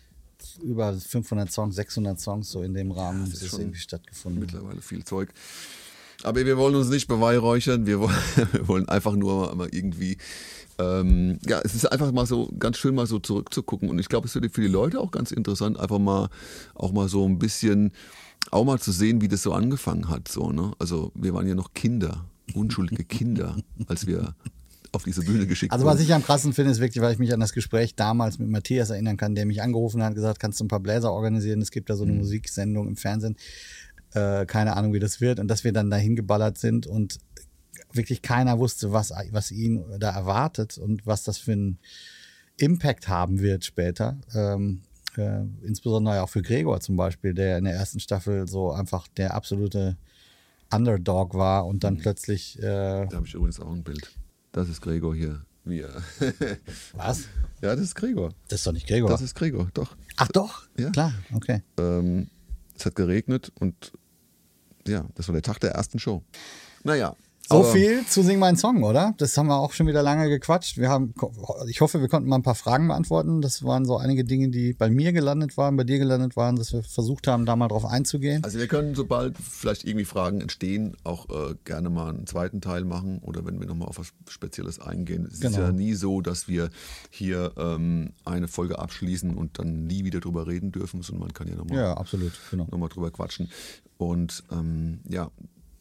B: über fünfhundert Songs, sechshundert Songs, so in dem Rahmen,
A: das
B: ist
A: ist
B: es irgendwie stattgefunden.
A: Mittlerweile viel Zeug. Aber wir wollen uns nicht beweihräuchern, wir wollen, wir wollen einfach nur mal irgendwie, ähm, ja, es ist einfach mal so ganz schön mal so zurückzugucken und ich glaube, es wird für die Leute auch ganz interessant, einfach mal auch mal so ein bisschen, auch mal zu sehen, wie das so angefangen hat, so, ne? Also wir waren ja noch Kinder, unschuldige Kinder, als wir auf diese Bühne geschickt
B: Also
A: wurden.
B: was ich am krassen finde, ist wirklich, weil ich mich an das Gespräch damals mit Matthias erinnern kann, der mich angerufen hat, gesagt, kannst du ein paar Bläser organisieren, es gibt da so eine mhm. Musiksendung im Fernsehen, äh, keine Ahnung, wie das wird und dass wir dann dahin geballert sind und wirklich keiner wusste, was, was ihn da erwartet und was das für einen Impact haben wird später. Ähm, äh, insbesondere auch für Gregor zum Beispiel, der in der ersten Staffel so einfach der absolute Underdog war und dann mhm. plötzlich... Äh,
A: da habe ich übrigens auch ein Bild. Das ist Gregor hier. Wie er.
B: Was?
A: Ja, das ist Gregor.
B: Das ist doch nicht Gregor.
A: Das ist Gregor, doch.
B: Ach doch?
A: Ja.
B: Klar, okay.
A: Ähm, es hat geregnet und ja, das war der Tag der ersten Show. Naja.
B: So viel zu Sing meinen Song, oder? Das haben wir auch schon wieder lange gequatscht. Wir haben, ich hoffe, wir konnten mal ein paar Fragen beantworten. Das waren so einige Dinge, die bei mir gelandet waren, bei dir gelandet waren, dass wir versucht haben, da mal drauf einzugehen.
A: Also wir können, sobald vielleicht irgendwie Fragen entstehen, auch äh, gerne mal einen zweiten Teil machen oder wenn wir nochmal auf was Spezielles eingehen. Es genau. ist ja nie so, dass wir hier ähm, eine Folge abschließen und dann nie wieder drüber reden dürfen, sondern man kann ja nochmal
B: ja, absolut, genau.
A: noch mal drüber quatschen. Und ähm, ja,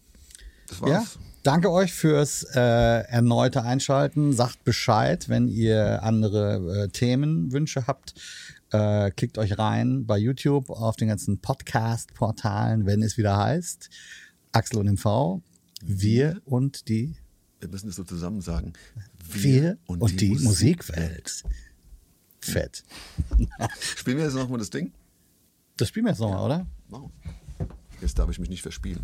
A: das war's.
B: Ja, danke euch fürs äh, erneute Einschalten. Sagt Bescheid, wenn ihr andere äh, Themenwünsche habt. Äh, klickt euch rein bei YouTube auf den ganzen Podcast-Portalen, wenn es wieder heißt Axel und M V, wir und die...
A: Wir müssen es so zusammen sagen.
B: Wir, wir und, und die, die Musikwelt. Musikwelt. Fett.
A: Spielen wir jetzt nochmal das Ding?
B: Das spielen wir jetzt nochmal, oder?
A: Wow. Jetzt darf ich mich nicht verspielen.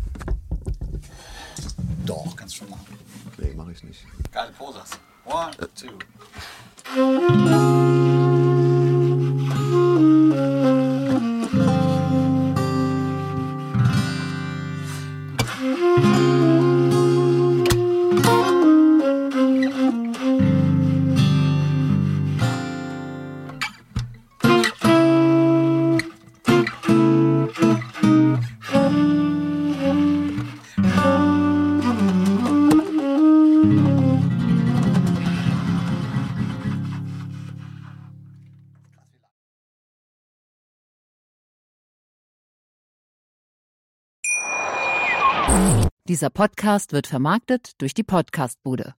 B: Doch, kannst du schon machen.
A: Nee, mache ich nicht.
B: Geile Posers. One, two.
C: Dieser Podcast wird vermarktet durch die Podcastbude.